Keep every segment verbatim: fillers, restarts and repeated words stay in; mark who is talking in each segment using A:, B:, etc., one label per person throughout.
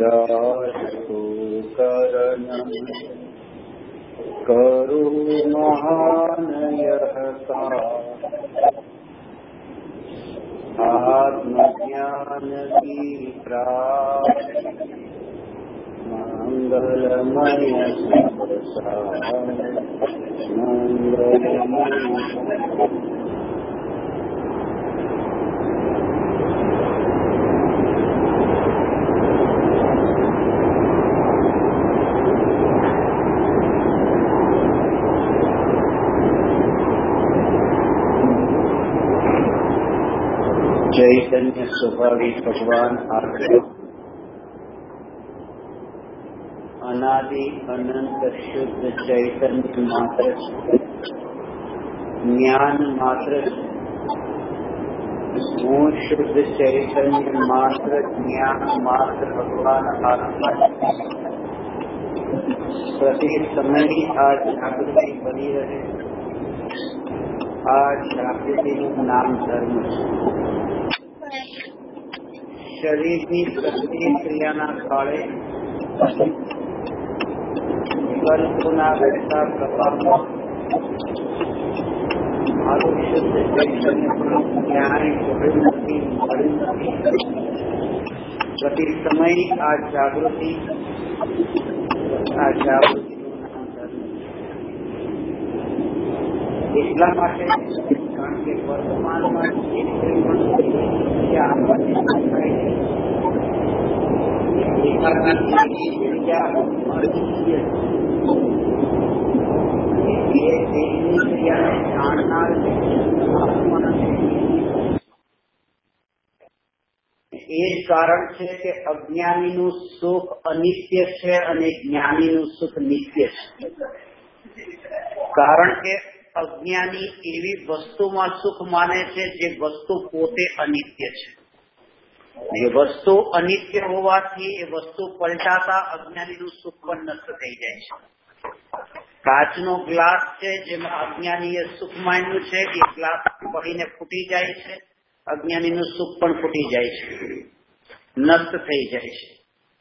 A: राजगोकर्णं करुमहानयः आत्मज्ञानदीप्राप्ति मंगलमय मंगलमय। चैतन्य स्वाभाविक भगवान आत्मा अनादि अनंत शुद्ध चैतन्य मात्र ज्ञान मात्र वो शुद्ध चैतन्य मात्र ज्ञान मात्र भगवान आत्मा प्रति समय आज जागृति बनी रहे। आज जागृति नाम धर्म शरीर की प्रत्येक क्रियाना काले कल्पना व्यक्ता प्रभाव मारू शुद्ध चैतन्य न्याय प्रति समय आज जागृति आज जागृति એટલા માટે કારણ કે વર્તમાનમાં જે કંઈ પણ આપણને થાય એ જ કારણ છે કે અજ્ઞાનીનું સુખ અનિત્ય છે અને જ્ઞાનીનું સુખ નિત્ય છે। કારણ કે અજ્ઞાની એવી વસ્તુમાં સુખ માને છે જે વસ્તુ પોતે અનિત્ય છે। એ વસ્તુ અનિત્ય હોવાથી એ વસ્તુ પલટાતા અજ્ઞાનીનું સુખ પણ નષ્ટ થઈ જાય છે। કાચનો ગ્લાસ છે જેમાં અજ્ઞાનીએ સુખ માન્યું છે એ ગ્લાસ પડીને ફૂટી જાય છે, અજ્ઞાનીનું સુખ પણ ફૂટી જાય છે, નષ્ટ થઈ જાય છે।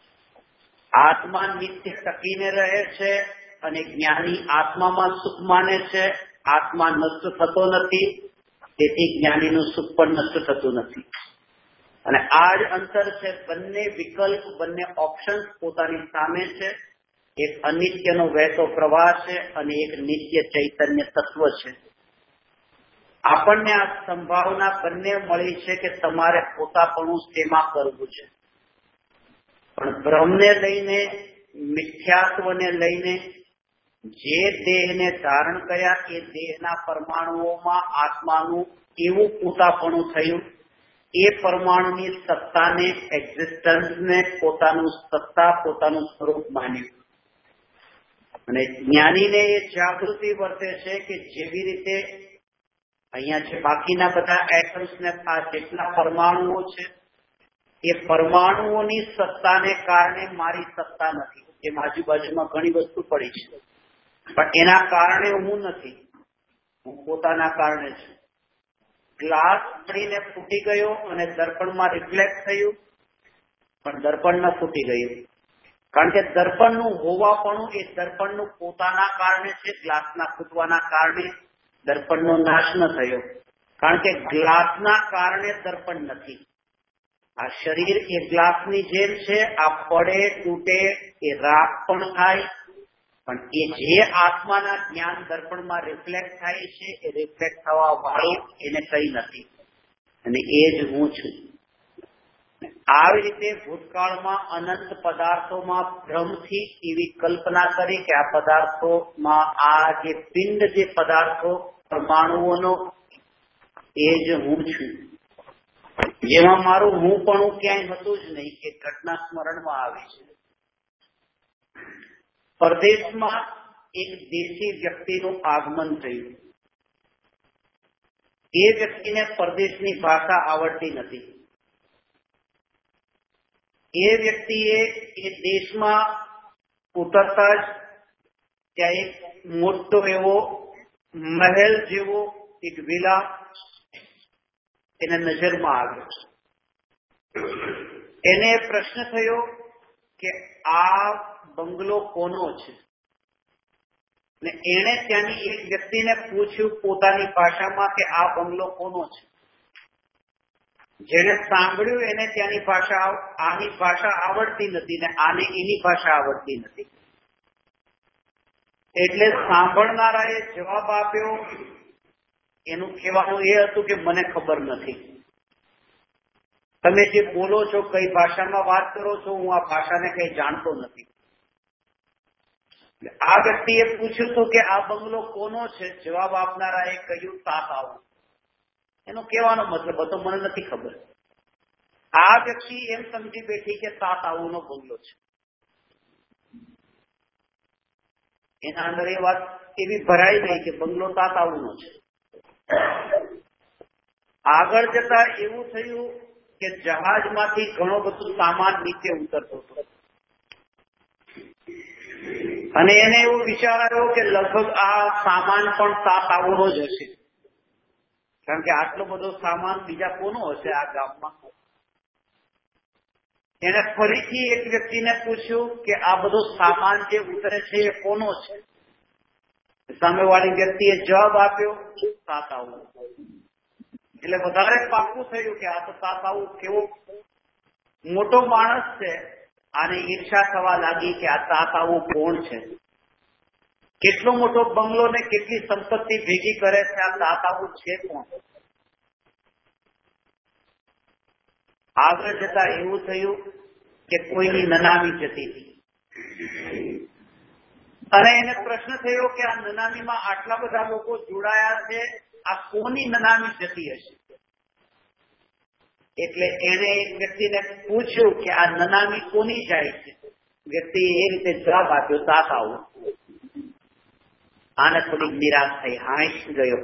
A: આત્મા નિત્ય ટકીને રહે છે અને જ્ઞાની આત્મામાં સુખ માને છે। આત્મા નષ્ટ થતો નથી, તેથી જ્ઞાનીનું સુખ પણ નષ્ટ થતું નથી। અને આ જ અંતર છે। બંને વિકલ્પ, બંને ઓપ્શન્સ પોતાની સામે છે। એક અનિત્યનો વહેતો પ્રવાહ છે અને એક નિત્ય ચૈતન્ય તત્વ છે। આપણને આ સંભાવના બંને મળી છે કે તમારે પોતાપણું તેમાં કરવું છે, પણ ભ્રમને લઈને, મિથ્યાત્વને લઈને જે દેહને ધારણ કર્યા એ દેહના પરમાણુઓમાં આત્માનું એવું પોતાપણું થયું, એ પરમાણુની સત્તાને, એક્ઝિસ્ટન્સને પોતાનું સત્તા, પોતાનું સ્વરૂપ માન્યું। અને જ્ઞાનીને એ જાગૃતિ વર્તે છે કે જેવી રીતે અહીંયા જે બાકીના બધા એટમ્સ ને આ જેટલા પરમાણુઓ છે એ પરમાણુઓની સત્તાને કારણે મારી સત્તા નથી। એમ આજુબાજુમાં ઘણી વસ્તુ પડી છે પણ એના કારણે હું નથી, હું પોતાના કારણે છું। ગ્લાસ પડીને ફૂટી ગયો અને દર્પણમાં રિફ્લેક્ટ થયું, પણ દર્પણ ન ફૂટી ગયું કારણ કે દર્પણનું હોવાપણું એ દર્પણનું પોતાના કારણે છે। ગ્લાસના ફૂટવાના કારણે દર્પણનો નાશ ન થયો, કારણ કે ગ્લાસના કારણે દર્પણ નથી। આ શરીર એ ગ્લાસની જેમ છે, આ પડે તૂટે એ રાખ પણ થાય, પણ એ જે આત્માના જ્ઞાન દર્પણમાં રિફ્લેક્ટ થાય છે એ રિફ્લેક્ટ થવા વાળું એને કઈ નથી, અને એ જ હું છું। આવી રીતે ભૂતકાળમાં અનંત પદાર્થોમાં ભ્રમથી એવી કલ્પના કરી કે આ પદાર્થોમાં આ જે પિંડ જે પદાર્થો પરમાણુઓનો એ જ હું છું, જેમાં મારું હું પણ ક્યાંય હતું જ નહીં। એ ઘટના સ્મરણમાં આવે છે। પરદેશમાં એક દેશી વ્યક્તિનું આગમન થયું। એ વ્યક્તિને પરદેશની ભાષા આવડતી નથી। એ વ્યક્તિએ એ દેશમાં ઉતરતા જ ત્યાં એક મોટો એવો મહેલ જેવો એક વિલા એને નજરમાં આવ્યો। એને પ્રશ્ન થયો કે આ બંગલો કોનો છે, ને એણે ત્યાંની એક વ્યક્તિને પૂછ્યું પોતાની ભાષામાં કે આ બંગલો કોનો છે. જેને સાંભળ્યું એને ત્યાંની ભાષા આની ભાષા આવડતી નથી ને આને એની ભાષા આવડતી નથી. એટલે સાંભળનારાએ જવાબ આપ્યો. એનું કહેવાનું એ હતું કે મને ખબર નથી, તમે જે બોલો છો કઈ ભાષામાં વાત કરો છો, હું આ ભાષાને કઈ જાણતો નથી. આ વ્યક્તિએ પૂછ્યું હતું કે આ બંગલો કોનો છે. જવાબ આપનારાએ કહ્યું તાત આવું. એનો કહેવાનો મતલબ હતો મને નથી ખબર. આ વ્યક્તિ એમ સમજી બેઠી કે તાત આવું નો બંગલો છે. એના અંદર એ વાત એવી ભરાઈ ગઈ કે બંગલો તાત આવું નો છે. આગળ જતા એવું થયું કે જહાજમાંથી ઘણો બધો સામાન નીચે ઉતરતો હતો અને એને એવો વિચાર આવ્યો કે લગભગ આ સામાન પણ તાત આવુનો જ હશે, કારણ કે આટલો બધો સામાન બીજા કોનો હશે આ ગામમાં. એને ફરીથી એક વ્યક્તિને પૂછ્યું કે આ બધો સામાન જે ઉતરે છે એ કોનો છે. સામેવાળી વ્યક્તિએ જવાબ આપ્યો તાત આવું. એટલે વધારે પાક્કું થયું કે આ તો તાત આવું કેવો મોટો માણસ છે. આને ઈર્ષા થવા લાગી કે આ તાત આવું કોણ છે, કેટલો મોટો બંગલો ને કેટલી સંપત્તિ ભેગી કરે છે, આ તાત આવું છે કોણ. આગળ જતા એવું થયું કે કોઈની નનામી જતી હતી અને એને પ્રશ્ન થયો કે આ નનામીમાં આટલા બધા લોકો જોડાયા છે, આ કોની નનામી જતી હશે. એટલે એને એક વ્યક્તિને પૂછ્યું કે આ નનામી કોની જાય છે. વ્યક્તિએ એ રીતે જવાબ આપ્યો તાત આવું. આને થોડીક નિરાશ થઈ, હાંસ ગયો.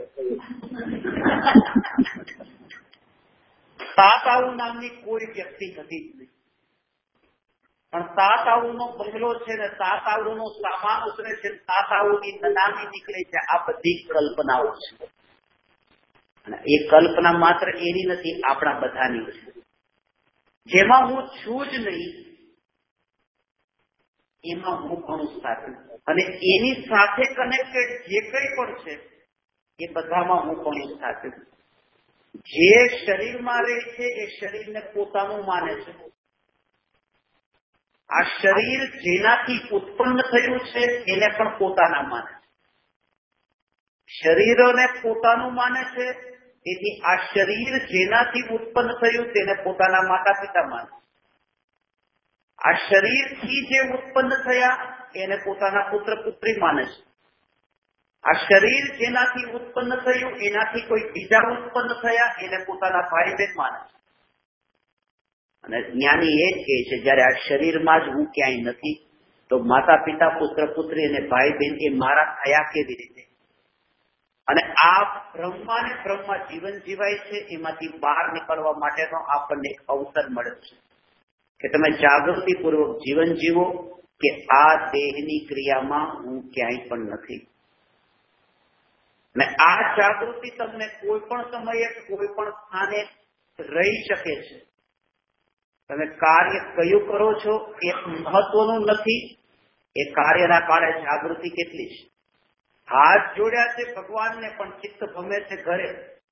A: તાત આવું નામની કોઈ વ્યક્તિ હતી જ નહીં, પણ તાત આવુનો બંગલો છે ને તાત આવુનો સામાન ઉતરે છે, તાત આવુની નનામી નીકળે છે. આ બધી કલ્પનાઓ છે અને એ કલ્પના માત્ર એની નથી, આપણા બધાની છે. જેમાં હું છું જ નહીં એમાં હું ઘણું સાચું, અને એની સાથે કનેક્ટેડ જે કંઈ પણ છે એ બધામાં હું ઘણું સાચું. જે શરીરમાં રહે છે એ શરીરને પોતાનું માને છે. આ શરીર જેનાથી ઉત્પન્ન થયું છે એને પણ પોતાના માને છે. શરીરોને પોતાનું માને છે, તેથી આ શરીર જેનાથી ઉત્પન્ન થયું તેને પોતાના માતા પિતા માને છે. આ શરીરથી જે ઉત્પન્ન થયા એને પોતાના પુત્ર પુત્રી માને છે. આ શરીર જેનાથી ઉત્પન્ન થયું એનાથી કોઈ બીજા ઉત્પન્ન થયા એને પોતાના ભાઈ બહેન માને છે. અને જ્ઞાની એ જ કહે છે જયારે આ શરીરમાં જ હું ક્યાંય નથી તો માતા પિતા પુત્ર પુત્રી અને ભાઈ બહેન એ મારા થયા કેવી રીતે. અને આ બ્રહ્મા ને બ્રહ્મા જીવન જીવાય છે, એમાંથી બહાર નીકળવા માટેનો આપણને એક અવસર મળે છે કે તમે જાગૃતિપૂર્વક જીવન જીવો કે આ દેહની ક્રિયામાં હું ક્યાંય પણ નથી. અને આ જાગૃતિ તમને કોઈ પણ સમયે કોઈ પણ સ્થાને રહી શકે છે. તમે કાર્ય કયું કરો છો એ મહત્વનું નથી, એ કાર્યના કાળે જાગૃતિ કેટલી છે. હાથ જોડ્યા છે ભગવાનને પણ ચિત્ત ભમે છે ઘરે.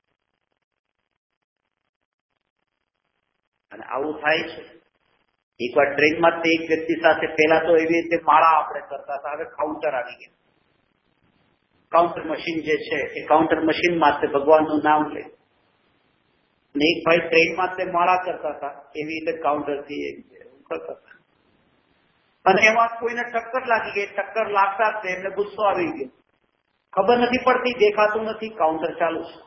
A: અને આવું થાય છે. એકવાર ટ્રેનમાં તે એક વ્યક્તિ સાથે પહેલા તો એવી રીતે માળા આપણે કરતા હતા, હવે કાઉન્ટર આવી ગયા. કાઉન્ટર મશીન જે છે એ કાઉન્ટર મશીનમાં તે ભગવાનનું નામ લે. અને એક ભાઈ ટ્રેનમાં તે માળા કરતા હતા, એવી રીતે કાઉન્ટરથી કરતા હતા. અને એમાં કોઈને ટક્કર લાગી ગઈ. ટક્કર લાગતા જ એમને ગુસ્સો આવી ગયો. ખબર નથી પડતી, દેખાતું નથી, કાઉન્ટર ચાલુ છે.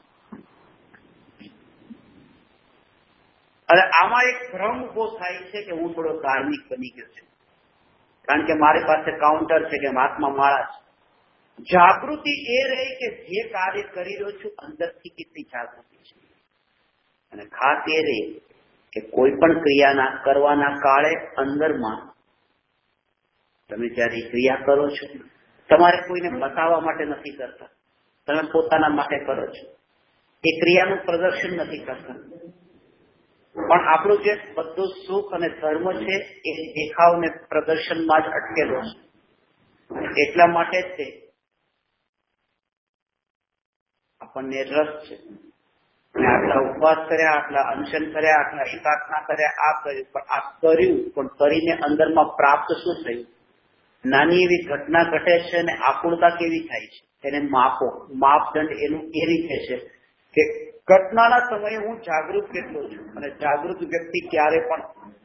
A: અને આમાં એક ભ્રમ ઉભો થાય છે કે હું થોડો ધાર્મિક બની ગયો છું, કારણ કે મારી પાસે કાઉન્ટર છે કે હાથમાં માળા છે. જાગૃતિ એ રહી કે જે કાર્ય કરી રહ્યો છું અંદરથી કેટલી જાગૃતિ છે. અને ખાસ એ રહી કે કોઈ પણ ક્રિયાના કરવાના કાળે અંદરમાં તમે જયારે ક્રિયા કરો છો તમારે કોઈને બતાવવા માટે નથી કરતા, તમે પોતાના માટે કરો છો. એ ક્રિયાનું પ્રદર્શન નથી કરતા. પણ આપણું જે બધું સુખ અને ધર્મ છે એ દેખાવ ને પ્રદર્શનમાં જ અટકેલો છે. એટલા માટે જ તે આપણને રસ છે. અને આટલા ઉપવાસ કર્યા, આટલા અનશન કર્યા, આટલા એકાગ્રતા કર્યા, આ કર્યું, પણ આ કર્યું પણ કરીને અંદરમાં પ્રાપ્ત શું થયું? નાની એવી ઘટના ઘટે છે અને આકુળતા કેવી થાય છે એને માપો. માપદંડ એનું એ રીતે છે કે ઘટનાના સમયે હું જાગૃત કેટલો છું, અને જાગૃત વ્યક્તિ ક્યારે પણ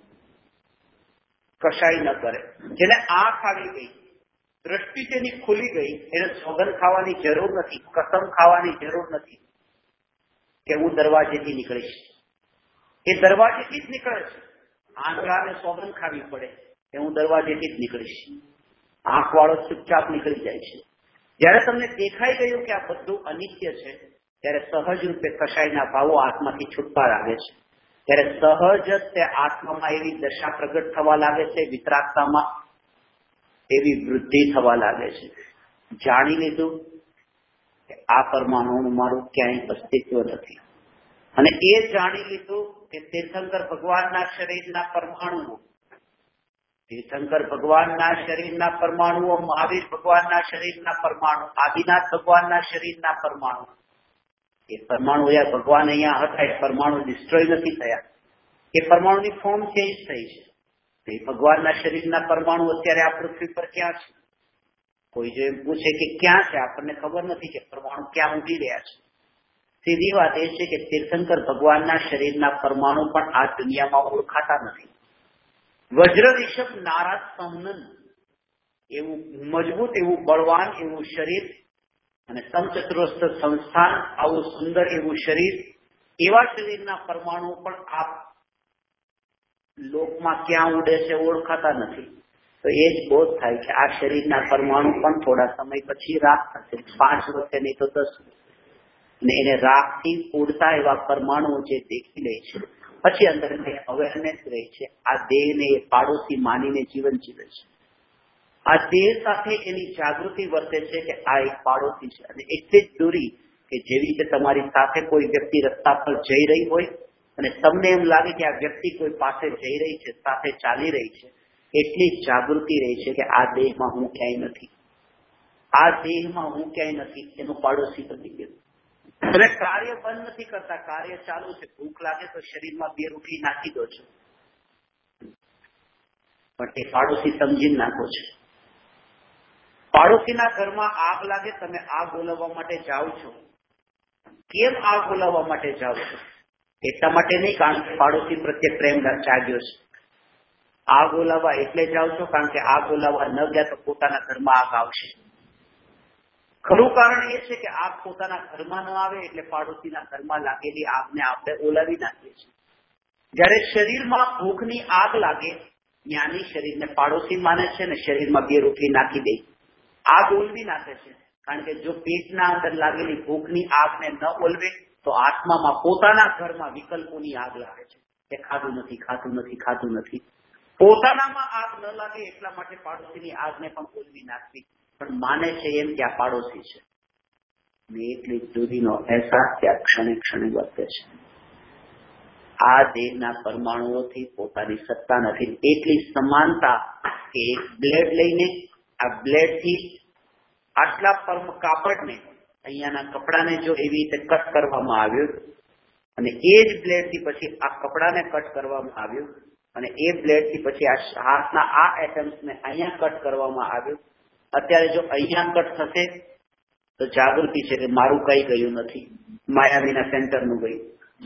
A: કશાય ન કરે. જેને આંખ આવી ગઈ, દ્રષ્ટિ તેની ખુલી ગઈ, એને સોગંદ ખાવાની જરૂર નથી, કસમ ખાવાની જરૂર નથી કે હું દરવાજેથી નીકળીશ. એ દરવાજેથી જ નીકળે છે. આંકડાને સોગંદ ખાવી પડે કે હું દરવાજેથી જ નીકળીશ. આંખ વાળો ચૂપચાપ નીકળી જાય છે. જયારે તમને દેખાઈ ગયું કે આ બધું અનિત્ય છે, ત્યારે સહજ રૂપે કશાયના ભાવો આત્માથી છૂટવા લાગે છે. ત્યારે સહજ જ તે આત્મામાં એવી દશા પ્રગટ થવા લાગે છે, વિતરાગતામાં એવી વૃદ્ધિ થવા લાગે છે. જાણી લીધું કે આ પરમાણુનું મારું ક્યાંય અસ્તિત્વ નથી. અને એ જાણી લીધું કે તીર્થંકર ભગવાનના શરીરના પરમાણુઓ, તીર્થંકર ભગવાનના શરીરના પરમાણુઓ, મહાવીર ભગવાનના શરીરના પરમાણુ, આદિનાથ ભગવાનના શરીરના પરમાણુ, એ પરમાણુ ભગવાન અહીંયા હતા, એ પરમાણુ ડિસ્ટ્રોય નથી થયા. એ પરમાણુની ફોર્મ ચેન્જ થઈ છે. એ ભગવાનના શરીરના પરમાણુ અત્યારે આ પૃથ્વી પર ક્યાં છે? કોઈ જો એમ પૂછે કે ક્યાં છે, આપણને ખબર નથી કે પરમાણુ ક્યાં ઉડી રહ્યા છે. સીધી વાત એ છે કે તીર્થંકર ભગવાનના શરીરના પરમાણુ પણ આ દુનિયામાં ઓળખાતા નથી. વજ્ર રિષભ નારાજ સંહનન એવું મજબૂત, એવું બળવાન એવું શરીર, અને સમચતુરસ્થ સંસ્થાન આવું સુંદર એવું શરીર, એવા શરીરના પરમાણુ પણ આ લોકમાં ક્યાં ઉડે છે ઓળખાતા નથી. તો એ જ બોધ થાય કે આ શરીરના પરમાણુ પણ થોડા સમય પછી રાખ થશે. પાંચ વર્ષે નહીં તો દસ વર્ષ. ને એને રાખથી ઉડતા એવા પરમાણુઓ જે દેખી લે છે, પછી અંદર અવેરનેસ રહે છે. આ દેહને એ પાડોશી માનીને જીવન જીવે છે. આ દેહ સાથે એની જાગૃતિ વર્તે છે કે આ એક પાડોશી છે. અને એટલી જ દૂરી કે જેવી રીતે તમારી સાથે કોઈ વ્યક્તિ રસ્તા પર જઈ રહી હોય અને તમને એમ લાગે કે આ વ્યક્તિ કોઈ પાસે જઈ રહી છે, સાથે ચાલી રહી છે, એટલી જ જાગૃતિ રહી છે કે આ દેહમાં હું ક્યાંય નથી, આ દેહમાં હું ક્યાંય નથી, એનો પાડોશી બની ગયો. તમે કાર્ય બંધ નથી કરતા, કાર્ય ચાલુ છે. ભૂખ લાગે તો શરીરમાં બે રોટલી નાખી દો છો, પણ એ પાડોશી સમજીને નાખો છો. પાડોશીના ઘરમાં આગ લાગે, તમે આગ ઓલવવા માટે જાઓ છો. કેમ આગ ઓલવવા માટે જાઓ છો? એટલા માટે નહીં કારણ કે પાડોશી પ્રત્યે પ્રેમ જાગ્યો છે. આગ ઓલાવવા એટલે જાઓ છો કારણ કે આગ ઓલાવવા ન ગયા તો પોતાના ઘરમાં આગ આવશે. ખરું કારણ એ છે કે આગ પોતાના ઘરમાં ન આવે એટલે પાડોશીના ઘરમાં લાગેલી આગને આપણે ઓલાવી નાખીએ છીએ. જયારે શરીરમાં ભૂખની આગ લાગે, જ્ઞાની શરીરને પાડોશી માને છે ને શરીરમાં બે રોટલી નાખી દે, આગ ઓલવી નાખે છે. કારણ કે જો પેટના અંદર લાગેલી ભૂખની આગને ન ઓલવે તો આત્મામાં પોતાના ઘરમાં વિકલ્પોની આગ લાગે છે કે ખાધું નથી, ખાધું નથી, ખાધું નથી. પોતાનામાં આગ ન લાગે એટલા માટે પાડોશીની આગને પણ ઓલવી નાખવી. પણ માને છે એમ કે આ પાડોશી છે. ને એટલી દૂરીનો અહેસાસ ત્યાં ક્ષણે ક્ષણે વર્તે છે. આ દેહના પરમાણુઓથી પોતાની સત્તા નથી. એટલી સમાનતા કે એક બ્લેડ લઈને આ બ્લેડથી આટલા પરમ કાપડને, અહીંયાના કપડાને જો એવી રીતે કટ કરવામાં આવ્યું અને એ જ બ્લેડથી પછી આ કપડાને કટ કરવામાં આવ્યું અને એ બ્લેડથી પછી આ હાથના આ એટમ્સને અહીંયા કટ કરવામાં આવ્યું. અત્યારે જો અહીંયા કટ થશે તો જાગૃતિ છે કે મારું કઈ ગયું નથી, માયાવીના સેન્ટરનું ગયું.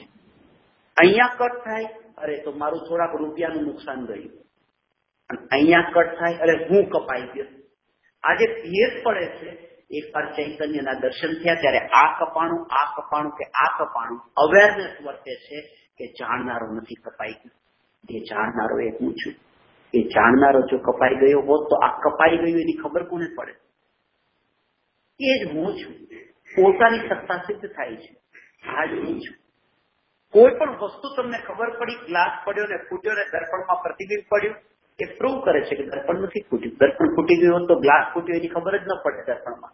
A: અહીંયા કટ થાય અરે તો મારું થોડાક રૂપિયાનું નુકસાન ગયું. અને અહીંયા કટ થાય અરે હું કપાઈ ગયો. આજે ભેદ પડે છે. એક વાર ચૈતન્યના દર્શન થયા ત્યારે આ કપાણું, આ કપાણું કે આ કપાણું અવેરનેસ વર્તે છે કે જાણનારો નથી કપાઈ ગયો. એ જાણનારો એ હું છું. એ જાણનારો જો કપાઈ ગયો હોત તો આ કપાઈ ગયું એની ખબર કોને પડે? એ જ હું છું. પોતાની સત્તા સિદ્ધ થાય છે. આ જ હું છું. કોઈ પણ વસ્તુ તમને ખબર પડી, ગ્લાસ પડ્યો ને ફૂટ્યો ને દર્પણમાં પ્રતિબિંબ પડ્યું, એ પ્રૂવ કરે છે કે દર્પણ નથી ફૂટ્યું. દર્પણ ફૂટી ગયું હોત તો ગ્લાસ ફૂટ્યો એની ખબર જ ન પડે દર્પણમાં.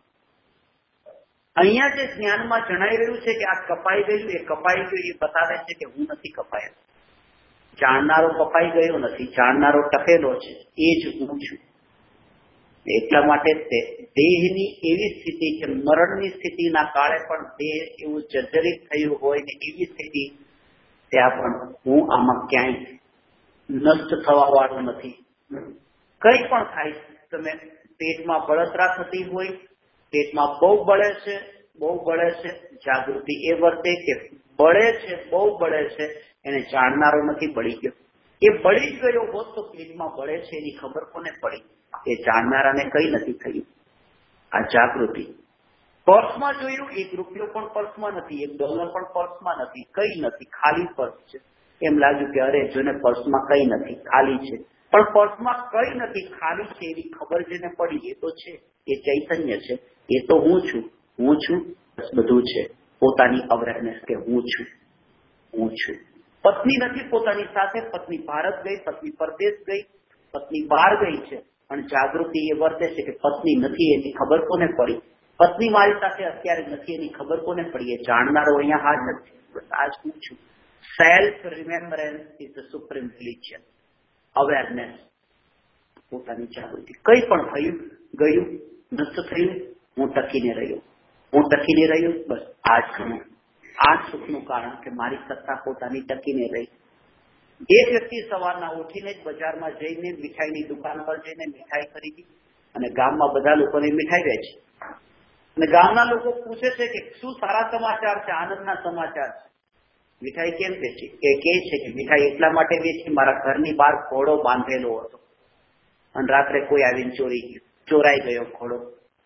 A: અહીંયા જે જ્ઞાનમાં જણાઈ રહ્યું છે કે આ કપાઈ ગયું, એ કપાઈ ગયું એ બતાવે છે કે હું નથી કપાયો. જાણનારો કપાઈ ગયો નથી, જાણનારો ટકેલો છે, એ જ હું છું. એટલા માટે તે દેહની એવી સ્થિતિ છે, મરણની સ્થિતિના કાળે પણ દેહ એવું જર્જરિત થયું હોય ને એવી સ્થિતિ ત્યાં પણ હું આમાં ક્યાંય નષ્ટ થવા વાળું નથી. કઈ પણ થાય, તમે પેટમાં બળતરા થતી હોય, પેટમાં બહુ બળે છે, બહુ બળે છે, જાગૃતિ એ વર્તે કે બળે છે, બહુ બળે છે, એને જાણનારો નથી બળી ગયો. એ બળી જ ગયો હોત તો પેટમાં બળે છે એની ખબર કોને પડી? એ જાણનારાને કઈ નથી થયું. આ જાગૃતિ. પર્સમાં જોયું, એક રૂપિયો પણ પર્સમાં નથી, એક ડોલર પણ પર્સમાં નથી, કઈ નથી, ખાલી પર્સ છે. એમ લાગ્યું કે અરે જોને પર્સમાં કઈ નથી, ખાલી છે. પણ પર્સમાં કઈ નથી, ખાલી છે એવી ખબર જેને પડી એ તો છે, એ ચૈતન્ય છે, એ તો હું છું. હું છું બસ બધું છે. પોતાની અવેરનેસ કે હું છું, હું છું. પત્ની નથી પોતાની સાથે, પત્ની ભારત ગઈ, પત્ની પરદેશ ગઈ, પત્ની બહાર ગઈ છે, પણ જાગૃતિ એ વર્તે છે કે પત્ની નથી એની ખબર કોને પડી? પત્ની મારી સાથે અત્યારે નથી એની ખબર કોને પડી? એ જાણનારો અહીંયા હાજર છે. બસ આ જ હું છું. Self remembrance is the supreme religion. Awareness, પોતાની જાગૃતિ. કઈ પણ થયું, ગયું, નષ્ટ થયું, હું ટકીને રહ્યો, હું ટકીને રહ્યો, બસ આ જ હું. આ સુખનું કારણ કે મારી સત્તા પોતાની ટકીને રહી. એક વ્યક્તિ સવારના ઉઠીને જ બજારમાં જઈને મીઠાઈની દુકાન પર જઈને મીઠાઈ ખરીદી અને ગામમાં બધા લોકોને મીઠાઈ વેચે. અને ગામના લોકો પૂછે છે કે શું સારા સમાચાર છે, આનંદના સમાચાર છે? મીઠાઈ કેમ વેચી? એ કહે છે કે મીઠાઈ એટલા માટે વેચી, મારા ઘરની બહાર ઘોડો બાંધેલો હતો અને રાત્રે કોઈ આવીને ચોરી ગયો, ચોરાઈ ગયો ઘોડો.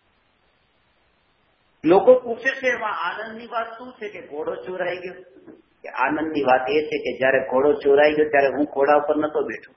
A: લોકો પૂછે છે એમાં આનંદની વાત શું છે કે ઘોડો ચોરાઈ ગયો? કે આનંદની વાત એ છે કે જયારે ઘોડો ચોરાઈ ગયો ત્યારે હું ઘોડા ઉપર નતો બેઠો,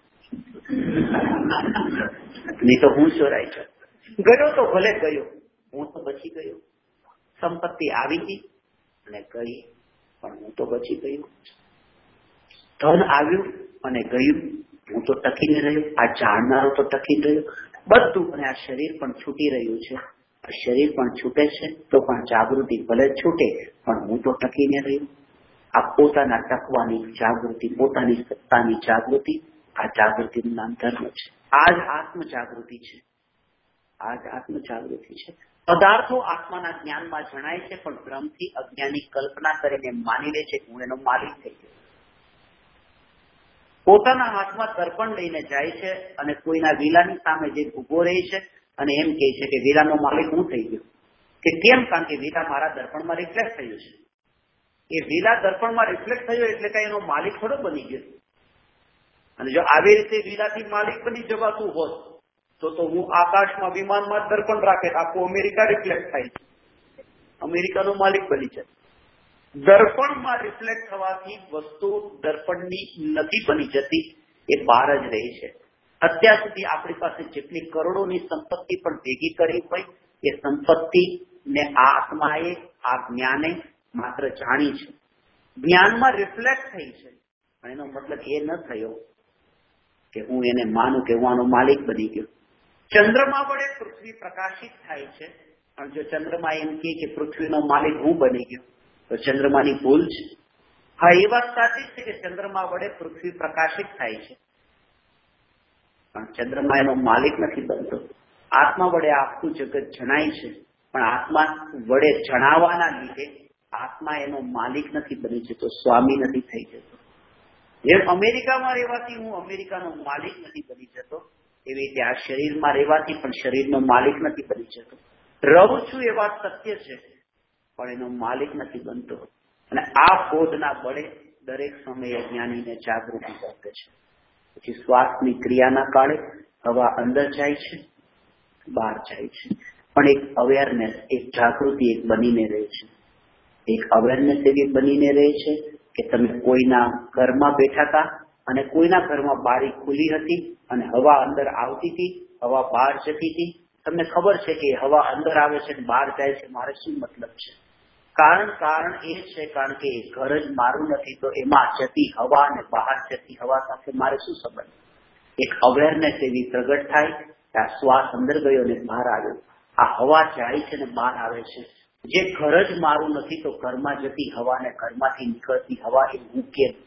A: નહીં તો હું ચોરાઈ ગયો. ગયો તો ભલે ગયો, હું તો બચી ગયો. સંપત્તિ આવી ગઈ અને ગઈ, પણ હું તો બચી ગયો. ધન આવ્યું અને ગયું, હું તો ટકીને રહ્યો. આ જાણનારો તો ટકીને રહ્યો બધું. અને આ શરીર પણ છૂટી રહ્યું છે, આ શરીર પણ છૂટે છે, તો પણ જાગૃતિ ભલે છૂટે પણ હું તો ટકીને રહ્યો. આ પોતાના ટકવાની જાગૃતિ, પોતાની સત્તાની જાગૃતિ, આ જાગૃતિનું નામ ધર્મ છે. આ જ આત્મ જાગૃતિ છે, આ જ આત્મ જાગૃતિ છે. પદાર્થો આત્માના જ્ઞાનમાં જણાય છે, પણ ભ્રમથી અજ્ઞાની કલ્પના કરીને માની લે છે કે હું એનો માલિક થઈ ગયો. પોતાના હાથમાં દર્પણ લઈને જાય છે અને કોઈના વિલાની સામે જે ઉભો રહે છે અને એમ કહે છે કે વિલાનો માલિક હું થઈ ગયો. કે કેમ? કારણ કે વિલા મારા દર્પણમાં રિફ્લેક્ટ થયું છે. એ વિલા દર્પણમાં રિફ્લેક્ટ થયો એટલે કઈ એનો માલિક થોડો બની ગયો. અને જો આવી રીતે વિલાથી માલિક બની જવાતું હોત તો તો હું આકાશમાં વિમાનમાં દર્પણ રાખે, આખું અમેરિકા રિફ્લેક્ટ થાય, અમેરિકાનો માલિક બની જાય. દર્પણમાં રિફ્લેક્ટ થવાથી વસ્તુ દર્પણની નથી બની જતી, એ બહાર જ રહી છે. અત્યાર સુધી આપણી પાસે જેટલી કરોડોની સંપત્તિ પણ ભેગી કરી હોય, એ સંપત્તિને આ આત્માએ, આ જ્ઞાને માત્ર જાણી છે, જ્ઞાનમાં રિફ્લેક્ટ થઈ છે. પણ એનો મતલબ એ ન થયો કે હું એને માનું કે હું આનો માલિક બની ગયો. ચંદ્રમા વડે પૃથ્વી પ્રકાશિત થાય છે, પણ જો ચંદ્રમા એમ કહે કે પૃથ્વીનો માલિક હું બની ગયો તો ચંદ્રમાની ભૂલ છે. હા, એ વાત સાચી છે કે ચંદ્રમા વડે પૃથ્વી પ્રકાશિત થાય છે, પણ ચંદ્રમા એનો માલિક નથી બનતો. આત્મા વડે આખું જગત જણાય છે, પણ આત્મા વડે જણાવવાના લીધે આત્મા એનો માલિક નથી બની જતો, સ્વામી નથી થઈ જતો. જેમ અમેરિકામાં રહેવાથી હું અમેરિકાનો માલિક નથી બની જતો, એવી રીતે આ શરીરમાં રહેવાથી પણ શરીરનો માલિક નથી બની જતો. રહું છું એ વાત સત્ય છે, પણ એનો માલિક નથી બનતો. અને આ બોધના બળે દરેક સમયે જ્ઞાનીને જાગૃતિ વર્તે છે. પછી શ્વાસની ક્રિયાના કાળે હવા અંદર જાય છે, બહાર જાય છે, પણ એક અવેરનેસ, એક જાગૃતિ એક બનીને રહે છે. એક અવેરનેસ એવી બનીને રહે છે કે તમે કોઈના ઘરમાં બેઠા હતા અને કોઈના ઘરમાં બારી ખુલ્લી હતી અને હવા અંદર આવતી હતી, હવા બહાર જતી હતી. તમને ખબર છે કે હવા અંદર આવે છે અને બહાર જાય છે, મારે શું મતલબ છે? કારણ કારણ એ છે કારણ કે એ ઘર જ મારું નથી, તો એમાં જતી હવા અને બહાર જતી હવા સાથે મારે શું સંબંધ? એક અવેરનેસ એવી પ્રગટ થાય કે આ શ્વાસ અંદર ગયો અને બહાર આવ્યો, આ હવા જાય છે ને બહાર આવે છે. જે ઘર જ મારું નથી તો ઘરમાં જતી હવા ને ઘરમાંથી નીકળતી હવા એ હું કેમ?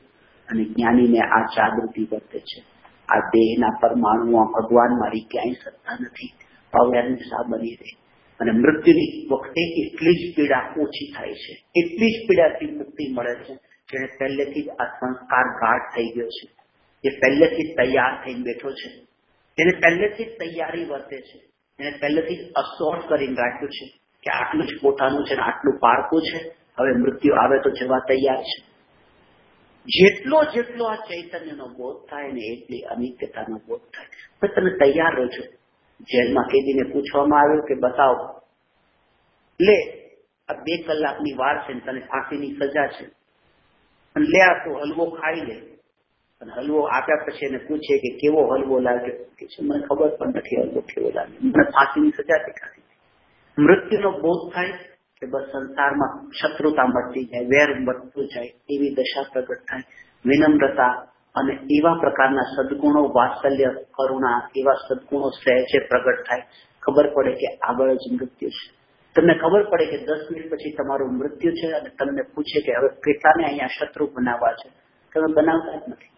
A: અને જ્ઞાનીને આ જાગૃતિ વર્તે છે. આ દેહના પરમાણુઓ ભગવાન મારી ક્યાંય સત્તા નથી, અવેરનેસ આ બની રહે. અને મૃત્યુની વખતે એટલી જ પીડા ઓછી થાય છે, એટલી જ પીડાથી મુક્તિ મળે છે. જેને પહેલેથી જ આ સંસ્કાર ગાઢ થઈ ગયો છે, જે પહેલેથી જ તૈયાર થઈને બેઠો છે, જેને પહેલેથી જ તૈયારી વર્તે છે, એને પહેલેથી જ અસોર્ટ કરીને રાખ્યું છે કે આટલું જ પોતાનું છે ને આટલું પારકું છે, હવે મૃત્યુ આવે તો જવા તૈયાર છે. જેટલો જેટલો આ ચૈતન્યનો બોધ થાય ને એટલી અનિત્યતાનો બોધ થાય. તો તમે તૈયાર રહો છો. જેલમાં કેદીને પૂછવામાં આવ્યું કે બતાવો, લે આ બે કલાકની વાર છે ને તને ફાંસીની સજા છે, અને લે આ તો હલવો ખાઈ લે. અને હલવો આપ્યા પછી એને પૂછે કે કેવો હલવો લાગ્યો, કે છે મને ખબર પણ નથી હલવો કેવો લાગ્યો, મને ફાંસીની સજા દેખાતી. મૃત્યુનો બોધ થાય કે બસ સંસારમાં શત્રુતા મળતી જાય, વેર વધતું જાય, એવી દશા પ્રગટ થાય. વિનમ્રતા અને એવા પ્રકારના સદગુણો, વાત્સલ્ય, કરુણા, એવા સદગુણો સહેજે પ્રગટ થાય. ખબર પડે કે આગળ જ મૃત્યુ છે. તમને ખબર પડે કે દસ મિનિટ પછી તમારું મૃત્યુ છે અને તમને પૂછે કે હવે કેટલાને અહીંયા શત્રુ બનાવવા છે, તમે બનાવતા જ નથી.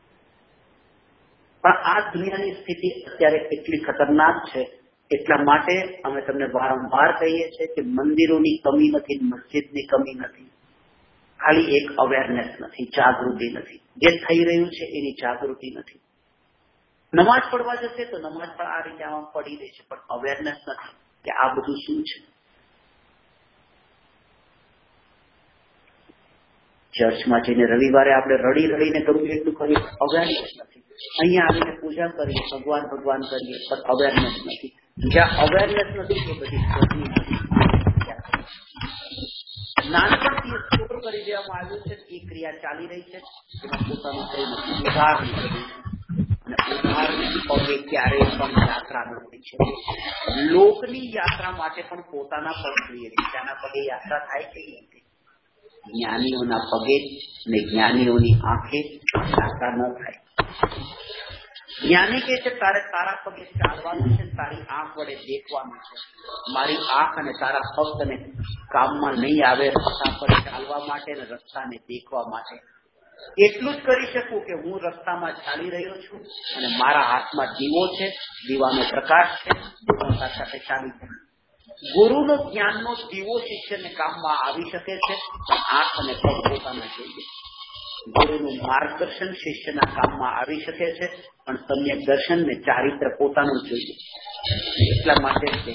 A: પણ આ દુનિયાની સ્થિતિ અત્યારે એટલી ખતરનાક છે, એટલા માટે અમે તમને વારંવાર કહીએ છીએ કે મંદિરોની કમી નથી, મસ્જિદની કમી નથી, ખાલી એક અવેરનેસ નથી, જાગૃતિ નથી. જે થઈ રહ્યું છે એની જાગૃતિ નથી. નમાજ પડવા જશે તો નમાજ પણ આ રીતે આમાં પડી રહી છે, પણ અવેરનેસ નથી કે આ બધું શું છે. ચર્ચમાં જઈને રવિવારે આપણે રડી રડીને કરવું એટલું કરીએ, અવેરનેસ નથી. અહીંયા આવીને પૂજા કરીએ, ભગવાન ભગવાન કરીએ, પણ અવેરનેસ નથી. જ્યાં અવેરનેસ નથી એ બધી ખોટની નથી. નાનપણથી સ્ટોર કરી દેવામાં આવ્યું છે, એ ક્રિયા ચાલી રહી છે, એમાં પોતાનું કઈ નથી. ઉધારની જરૂર છે, અને ઉધારની પગે ક્યારેય પણ યાત્રા નથી છે. લોકની યાત્રા માટે પણ પોતાના પગ જોઈએ. બીજાના પગે યાત્રા થાય કે નથી? જ્ઞાનીઓના પગે ને જ્ઞાનીઓની આંખે યાત્રા ન થાય. જ્ઞાની કહે છે તારે તારા પગે ચાલવાનું છે, તારી આંખ વડે દેખવાનું છે. મારી આંખ અને તારા પગ તને કામમાં નહીં આવે રસ્તા પર ચાલવા માટે ને રસ્તાને દેખવા માટે. એટલું જ કરી શકું કે હું રસ્તામાં ચાલી રહ્યો છું અને મારા હાથમાં દીવો છે, દીવાનો પ્રકાશ છે, દીવા સાથે ચાલી જાય. ગુરુનો જ્ઞાનનો દીવો શિષ્યને કામમાં આવી શકે છે, આંખ અને પગ પોતાના જોઈએ. ગુરુનું માર્ગદર્શન શિષ્યના કામમાં આવી શકે છે, પણ સમ્યક દર્શન ને ચારિત્ર પોતાનું જોઈએ. એટલા માટે જ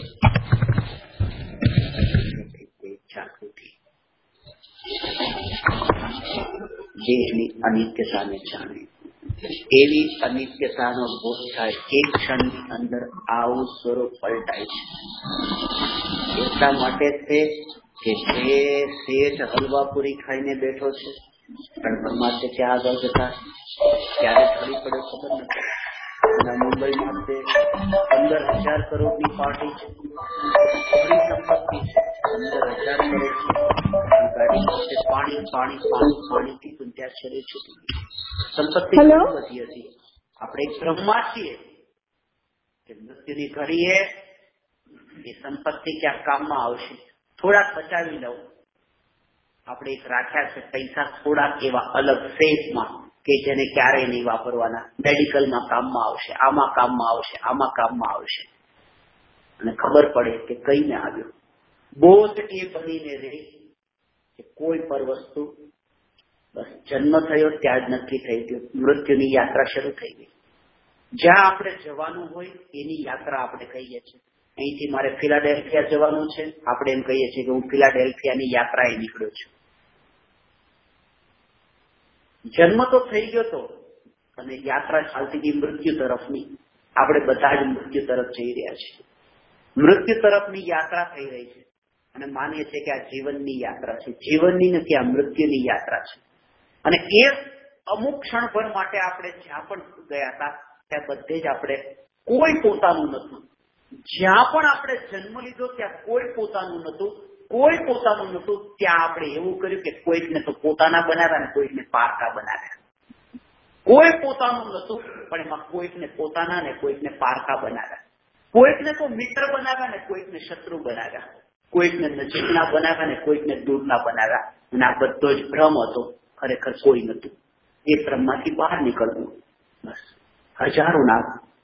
A: જાગૃતિ દેહની અનિત્યતાને જાણે. એવી અનિત્યતાનો બોધ થાય એક ક્ષણની અંદર આવું સ્વરૂપ પલટાય છે. એટલા માટે છે કે જે શેઠ હલવાપુરી ખાઈને બેઠો છે, પરમાત્મા ત્યાં આગળ જતા ક્યારે ફરી પડે ખબર નથી. મુંબઈમાં તે પંદર હજાર કરોડની પાર્ટી છે, બધી સંપત્તિ છે, પંદર હજાર કરોડ છે, ગાડી પાસે પાણી પાણી પાણી પાણી થી ત્યાં છેલ્લે છૂટી ગઈ. સંપત્તિ બધી હતી. આપણે એક બ્રહ્મા છીએ કે મૃત્યુની ઘડીએ એ સંપત્તિ ક્યાં કામમાં આવશે. થોડાક બચાવી લઉં. આપણે એક રાખ્યા છે પૈસા થોડાક એવા અલગ સેફમાં કે જેને ક્યારેય નહીં વાપરવાના. મેડિકલમાં કામમાં આવશે, આમાં કામમાં આવશે, આમાં કામમાં આવશે. અને ખબર પડે કે કઈને આવ્યો. બોધ એ બનીને રહે કે કોઈ પર વસ્તુ બસ જન્મ થયો ત્યાં જ નક્કી થઈ ગયું, મૃત્યુની યાત્રા શરૂ થઈ ગઈ. જ્યાં આપણે જવાનું હોય એની યાત્રા આપણે કહીએ છીએ. અહીંથી મારે ફિલાડેલ્ફિયા જવાનું છે, આપણે એમ કહીએ છીએ કે હું ફિલાડેલ્ફિયાની યાત્રાએ નીકળ્યો છું. જન્મ તો થઈ ગયો તો અને યાત્રા ચાલતી ગઈ મૃત્યુ તરફની. આપણે બધા જ મૃત્યુ તરફ જઈ રહ્યા છીએ. મૃત્યુ તરફની યાત્રા થઈ રહી છે અને માનીએ છીએ કે આ જીવનની યાત્રા છે. જીવનની નથી, આ મૃત્યુની યાત્રા છે. અને એ અમુક ક્ષણભર માટે આપણે જ્યાં પણ ગયા હતા ત્યાં બધે જ આપણે કોઈ પોતાનું નતું. જ્યાં પણ આપણે જન્મ લીધો ત્યાં કોઈ પોતાનું નતું, કોઈ પોતાનું નતું. ત્યાં આપણે એવું કર્યું કે કોઈકને તો પોતાના બનાવ્યા ને કોઈકને પારકા બનાવ્યા. કોઈ પોતાનું નતું, પણ એમાં કોઈકને પોતાના ને કોઈકને પારકા બનાવ્યા. કોઈકને તો મિત્ર બનાવ્યા ને કોઈકને શત્રુ બનાવ્યા. કોઈકને નજીકના બનાવ્યા ને કોઈકને દૂરના બનાવ્યા. અને આ બધો જ ભ્રમ હતો, ખરેખર કોઈ નતું. એ ક્રમમાંથી બહાર નીકળવું. બસ હજારોના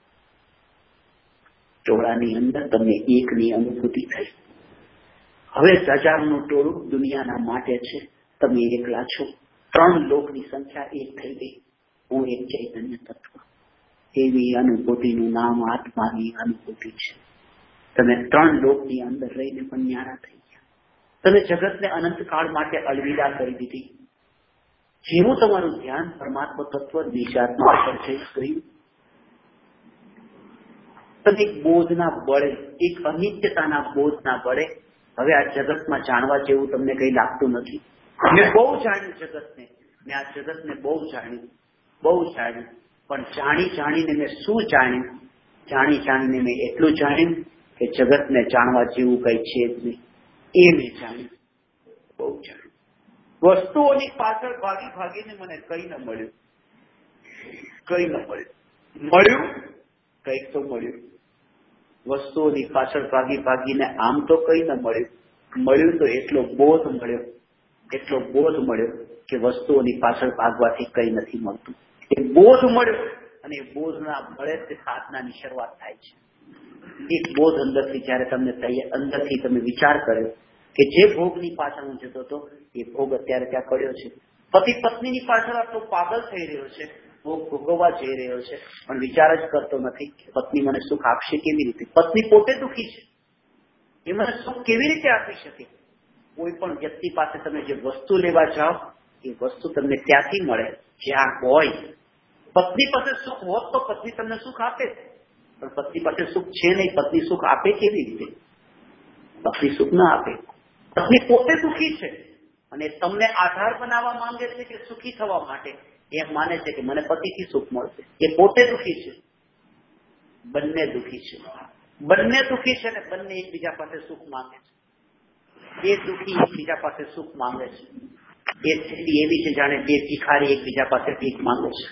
A: ટોળાની અંદર તમને એકની અનુભૂતિ થઈ. હવે હજારનું ટોળું દુનિયાના માટે છે, તમે એકલા છો. ત્રણ લોકની સંખ્યા એક થઈ ગઈ. હું એક ચૈતન્ય તત્વ. એવી અનુભૂતિનું નામ આત્માની અનુભૂતિ છે. તમે ત્રણ લોકની અંદર રહીને પણ ન્યારા થઈ ગયા. તમે જગતને અનંતકાળ માટે અલવિદા કરી દીધી. જેવું તમારું ધ્યાન પરમાત્મા તત્વ નિજાત્મા પર થઈ ગયું, તમે એક બોધના બળે, એક અનિત્યતાના બોધના બળે હવે આ જગતમાં જાણવા જેવું તમને કઈ લાગતું નથી. મેં બહુ જાણ્યું જગતને, મેં આ જગતને બહુ જાણ્યું, બહુ જાણ્યું, પણ જાણી જાણીને મેં શું જાણ્યું? જાણી જાણીને મેં એટલું જાણ્યું કે જગતને જાણવા જેવું કઈ છે જ નહીં. એ મેં જાણ્યું, બહુ જાણ્યું. વસ્તુઓની પાછળ ભાગી ભાગીને મને કઈ ન મળ્યું, કઈ ન મળ્યું. મળ્યું કઈક તો મળ્યું. વસ્તુઓની પાછળ ભાગી ભાગીને આમ તો કઈ ન મળ્યું. મળ્યું તો એટલો બોધ મળ્યો, એટલો બોધ મળ્યો કે વસ્તુઓની પાછળ ભાગવાથી કઈ નથી મળતું. એ બોધ મળ્યો અને એ બોધના બળે તે સાધનાની શરૂઆત થાય છે. એક બોધ અંદરથી જયારે તમને અંદરથી તમે વિચાર કર્યો કે જે ભોગની પાછળ હું જતો હતો એ ભોગ અત્યારે ત્યાં પડ્યો છે. પતિ પત્નીની પાછળ આટલો પાગલ થઈ રહ્યો છે, ભોગ ભોગવવા જઈ રહ્યો છે, પણ વિચાર જ કરતો નથી કે પત્ની મને સુખ આપશે કેવી રીતે. પત્ની પોતે દુઃખી છે, એ મને સુખ કેવી રીતે આપી શકે? કોઈ પણ વ્યક્તિ પાસે તમે જે વસ્તુ લેવા જાઓ એ વસ્તુ તમને ત્યાંથી મળે જ્યાં હોય. પત્ની પાસે સુખ હોત તો પત્ની તમને સુખ આપે, પણ પત્ની પાસે સુખ છે નહીં. પત્ની સુખ આપે કેવી રીતે? પત્ની સુખ ના આપે. પત્ની પોતે દુઃખી છે અને તમને આધાર બનાવવા માંગે છે કે સુખી થવા માટે એમ માને છે કે મને પતિથી સુખ મળશે. એ પોતે દુઃખી છે, બંને દુઃખી છે, બંને દુઃખી છે ને બંને એકબીજા પાસે સુખ માંગે છે. એ દુઃખી એકબીજા પાસે સુખ માંગે છે. એ સ્થિતિ એવી છે જાણે બે ભિખારી એકબીજા પાસે ભીખ માંગે છે.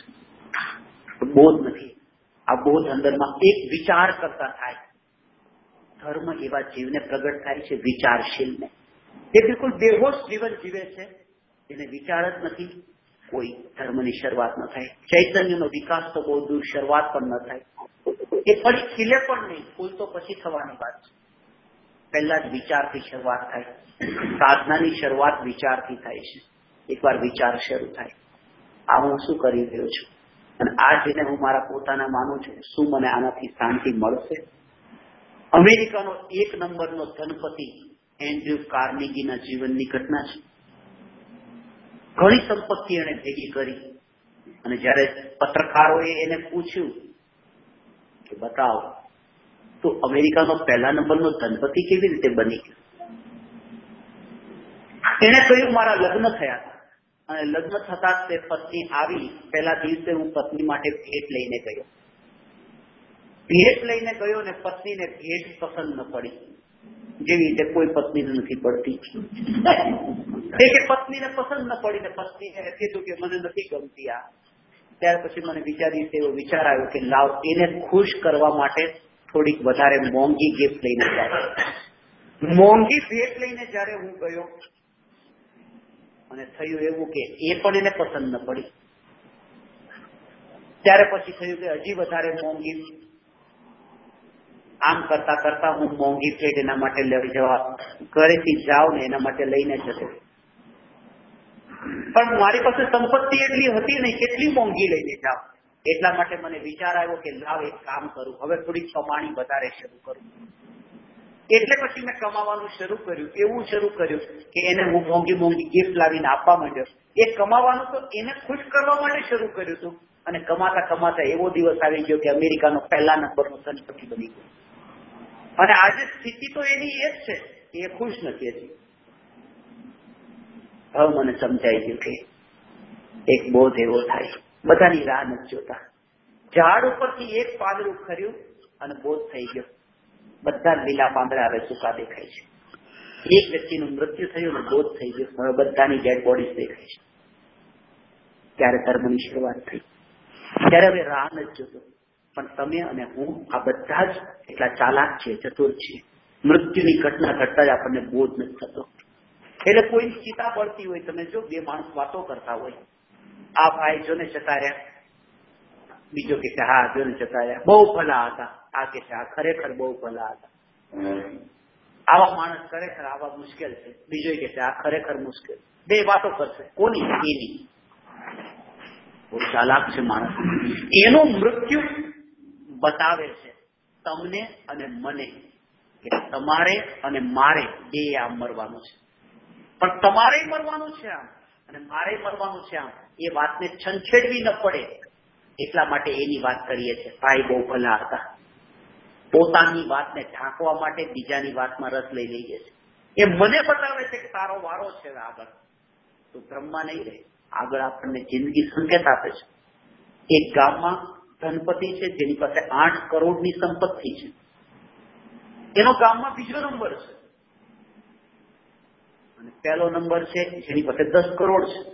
A: બોધ નથી. આ બોધ અંદરમાં એક વિચાર કરતા થાય. ધર્મ એવા જીવને પ્રગટ થાય છે, વિચારશીલને. એ બિલકુલ બેહોશ જીવન જીવે છે, એને વિચાર જ નથી. કોઈ ધર્મની શરૂઆત ન થાય. ચૈતન્યનો વિકાસ તો બહુ દૂર, શરૂઆત પણ ન થાય. એ ફરી ખીલે પણ નહીં. ફૂલ તો પછી થવાની વાત છે. પહેલા જ વિચારથી શરૂઆત થાય. સાધનાની શરૂઆત વિચારથી થાય છે. એકવાર વિચાર શરૂ થાય, આ હું શું કરી રહ્યો છું અને આ જેને હું મારા પોતાના માનું છું, શું મને આનાથી શાંતિ મળશે? અમેરિકાનો એક નંબરનો ધનપતિ એન્ડ્રુ કાર્નેગીના જીવનની ઘટના છે. ઘણી સંપત્તિ એને ભેગી કરી અને જયારે પત્રકારોએ એને પૂછ્યું કે બતાવો તો અમેરિકાનો પહેલા નંબરનો ધનપતિ કેવી રીતે બની ગયો? એને કહ્યું મારા લગ્ન થયા અને લગ્ન થતા તે પત્ની આવી. પહેલા દિવસે હું પત્ની માટે ભેટ લઈને ગયો. ભેટ લઈને ગયો ને પત્નીને ભેટ પસંદ ન પડી, જેવી રીતે કોઈ પત્નીને નથી પડતી. એ કે પત્નીને પસંદ ન પડી ને પત્નીને કીધું કે મને નથી ગમતી આ. ત્યાર પછી મને વિચારી એવો વિચાર આવ્યો કે લાવ એને ખુશ કરવા માટે થોડીક વધારે મોંઘી ગિફ્ટ લઈને જાય. મોંઘી ભેટ લઈને જયારે હું ગયો અને થયું એવું કે એ પણ એને પસંદ ન પડી. ત્યારે પછી થયું કે હજી વધારે મોંઘી. આમ કરતા કરતા હું મોંઘી ભેટ એના માટે લઈ જવા ઘરેથી જાઉં ને એના માટે લઈને જતો. પણ મારી પાસે સંપત્તિ એટલી હતી નહીં, કેટલી મોંઘી લઈને જાઉં. એટલા માટે મને વિચાર આવ્યો કે લાવ એક કામ કરું, હવે થોડી કમાણી વધારે શરૂ કરું. એટલે પછી મેં કમાવાનું શરૂ કર્યું. એવું શરૂ કર્યું કે એને હું મોંઘી મોંઘી ગિફ્ટ લાવીને આપવા માંડ્યો. એ કમાવાનું તો એને ખુશ કરવા માટે શરૂ કર્યું હતું અને કમાતા કમાતા એવો દિવસ આવી ગયો કે અમેરિકાનો પહેલા નંબરનો ધનપતિ બની ગયો. અને આજે સ્થિતિ તો એની એ જ છે, એ ખુશ નથી હતી. હવે મને સમજાઈ ગયું કે એક બોધ એવો થાય, બધાની રાહ નથી જોતા. ઝાડ ઉપરથી એક પાંદડું ખર્યું અને બોધ થઈ ગયો. બધા લીલા પાંદડા હવે સૂકા દેખાય છે. એક વ્યક્તિનું મૃત્યુ થયું અને બોધ થઈ ગયો. હવે બધાની ડેડ બોડીઝ દેખાય છે. ત્યારે ધર્મની શરૂઆત થઈ. ત્યારે હવે રાહ નથી જોતો. પણ તમે અને હું આ બધા જ એટલા ચાલાક છે, ચતુર છીએ. મૃત્યુની ઘટના ઘટતા જ આપણને બોધ નથી થતો. એટલે કોઈની ચિતા બળતી હોય, તમે જો બે માણસ વાતો કરતા હોય આ ભાઈ જોને જતા રહ્યા, બીજો કે છે હા જોને જતા રહ્યા, બહુ ભલા હતા. આ કે છે આ ખરેખર બહુ ભલા હતા. આવા માણસ ખરેખર આવા મુશ્કેલ છે. બીજો કે છે આ ખરેખર મુશ્કેલ. બે વાતો કરશે. કોની? એની. બહુ ચાલાક છે માણસ. એનું મૃત્યુ બતાવે છે તમને અને મને કે તમારે અને મારે બે આમ મરવાનું છે. પણ તમારે મરવાનું છે આમ અને મારે મરવાનું છે આમ, એ વાતને છંછેડવી ન પડે એટલા માટે એની વાત કરીએ છીએ. ભાઈ બહુ ભલા હતા. પોતાની વાતને ઢાંકવા માટે બીજાની વાતમાં રસ લઈ લઈએ છે. એ મને બતાવે છે કે તારો વારો છે આગળ, તો બ્રહ્મા નહીં રહે. આગળ આપણને જિંદગી સંકેત આપે છે. એક ગામમાં ધનપતિ છે જેની પાસે આઠ કરોડની સંપત્તિ છે. એનો ગામમાં બીજો નંબર છે અને પહેલો નંબર છે જેની પાસે દસ કરોડ છે.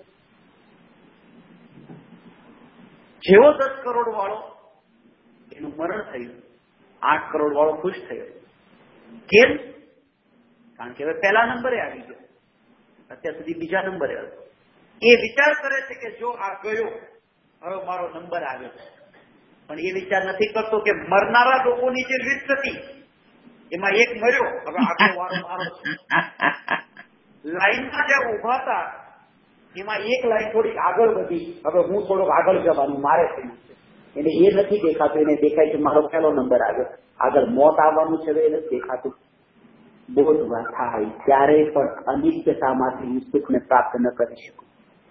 A: જેવો દસ કરોડ વાળો એનું મરણ થયું, આઠ કરોડ વાળો ખુશ થયો. કેમ? કારણ કે હવે પહેલા નંબરે આવી ગયો, અત્યાર સુધી બીજા નંબરે હતો. એ વિચાર કરે છે કે જો આ ગયો હવે મારો નંબર આવ્યો છે, પણ એ વિચાર નથી કરતો કે મરનારા લોકોની જે લિસ્ટ હતી એમાં એક મર્યો, હવે આગળ વારો મારો છે. લાઈનમાં જે ઉભા હતા એમાં એક લાઈન થોડીક આગળ વધી, હવે હું થોડોક આગળ જવાનું મારે થયું છે. એને એ નથી દેખાતું, એને દેખાય છે મારો પહેલો નંબર આવ્યો. આગળ મોત આવવાનું છે એ નથી દેખાતું. બોધવા થાય ત્યારે પણ અનિત્યતામાંથી હું સુખને પ્રાપ્ત ન કરી શકું.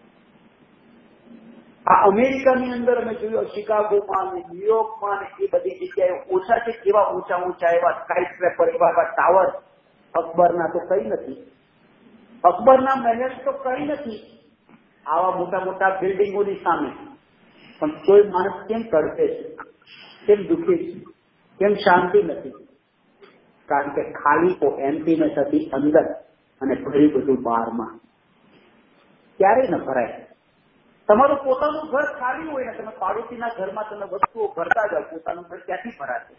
A: આ અમેરિકાની અંદર અમે જોયું, શિકાગોમાં અને ન્યુયોર્કમાં ને એ બધી જગ્યાએ ઓછા છે કેવા ઊંચા ઊંચા એવા સ્કાય સ્ક્રેપર, એવા એવા ટાવર. અકબરના તો કઈ નથી, અકબરના મહેલ તો કઈ નથી આવા મોટા મોટા બિલ્ડિંગોની સામે. પણ કોઈ માણસ કેમ તડપે છે, કેમ દુઃખી છે, કેમ શાંતિ નથી? કારણ કે ખાલી તો એમ્પીનેસ હતી અંદર અને ભરી બધું બહારમાં. ક્યારેય ન ભરાય. તમારું પોતાનું ઘર ખાલી હોય ને, તમે પાડોશીના ઘરમાં તમે વસ્તુઓ ભરતા જાઓ, પોતાનું ઘર ક્યાંથી ભરાશે?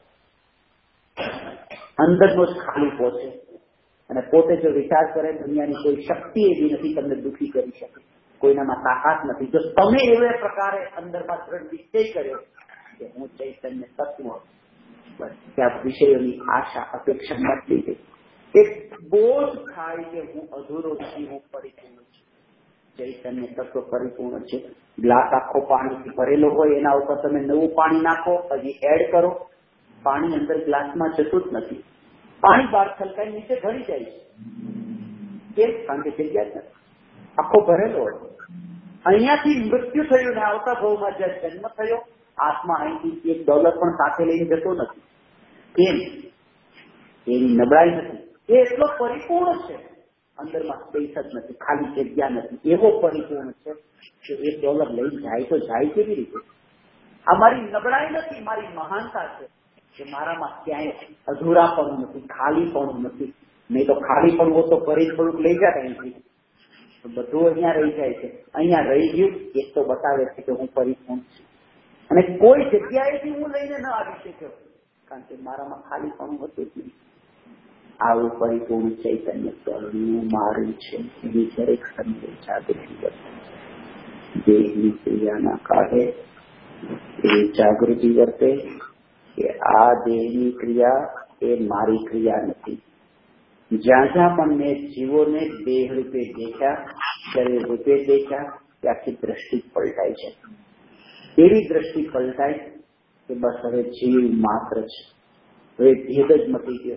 A: અંદરનો જ ખાલી પહોંચે. અને પોતે જો વિચાર કરે દુનિયાની કોઈ શક્તિ એવી નથી તમને દુઃખી કરી શકે, કોઈનામાં તાકાત નથી. જો તમે એવા પ્રકારે અંદરમાં દ્રઢ નિશ્ચય કર્યો કે હું ચૈતન્ય તત્વ, બસ ત્યાં વિષયોની આશા અપેક્ષા મળતી ગઈ. એક બોધ થાય કે હું અધૂરો નથી, હું પરિપૂર્ણ છું. ચૈતન્ય તત્વ પરિપૂર્ણ છે. ગ્લાસ આખો પાણીથી ભરેલો હોય, એના ઉપર તમે નવું પાણી નાખો, હજી એડ કરો, પાણી અંદર ગ્લાસમાં જતું જ નથી. પાણી બહાર છલકાઈ નીચે ભરી જાય છે. કેમ? કારણ કે જગ્યા જ નથી, આખો ભરેલો હોય. અહીંયાથી મૃત્યુ થયું ને આવતા ભાવમાં જ્યાં જન્મ થયો, આત્મા અહીંથી એક ડોલર પણ સાથે લઈને જતો નથી. કેમ? એની નબળાઈ નથી. એ એટલો પરિપૂર્ણ છે, અંદરમાં સ્પેસ જ નથી, ખાલી જગ્યા નથી. એવો પરિપૂર્ણ છે કે એક ડોલર લઈ જાય તો જાય કેવી રીતે? આ મારી નબળાઈ નથી, મારી મહાનતા છે કે મારામાં ક્યાંય અધૂરાપણું નથી, ખાલીપણું નથી. નહીં તો ખાલીપણું હોય તો ભરી થોડુંક લઈ જાય અહીંથી, બધું અહીંયા રહી જાય છે. અહીંયા રહી ગયું એક તો બતાવે છે કે હું પરિપૂર્ણ છું. અને કોઈ જગ્યાએથી હું લઈને ન આવી શક્યો કારણ કે મારામાં ખાલીપણું હતું જ નહીં. આવું પરિપૂર્ણ ચૈતન્ય તરનું મારું છે એવી દરેક સમયે જાગૃતિ વર્તે. દેહની ક્રિયાના કાળે એવી જાગૃતિ વર્તે કે આ દેહની ક્રિયા એ મારી ક્રિયા નથી. જ્યાં જ્યાં પણ મેં જીવોને દેહ રૂપે દેખ્યા, શરીર રૂપે દેખ્યા, ત્યાંથી દ્રષ્ટિ પલટાય છે. એવી દ્રષ્ટિ પલટાય કે બસ હવે જીવ માત્ર છે, હવે ભેદ જ મટી ગયો.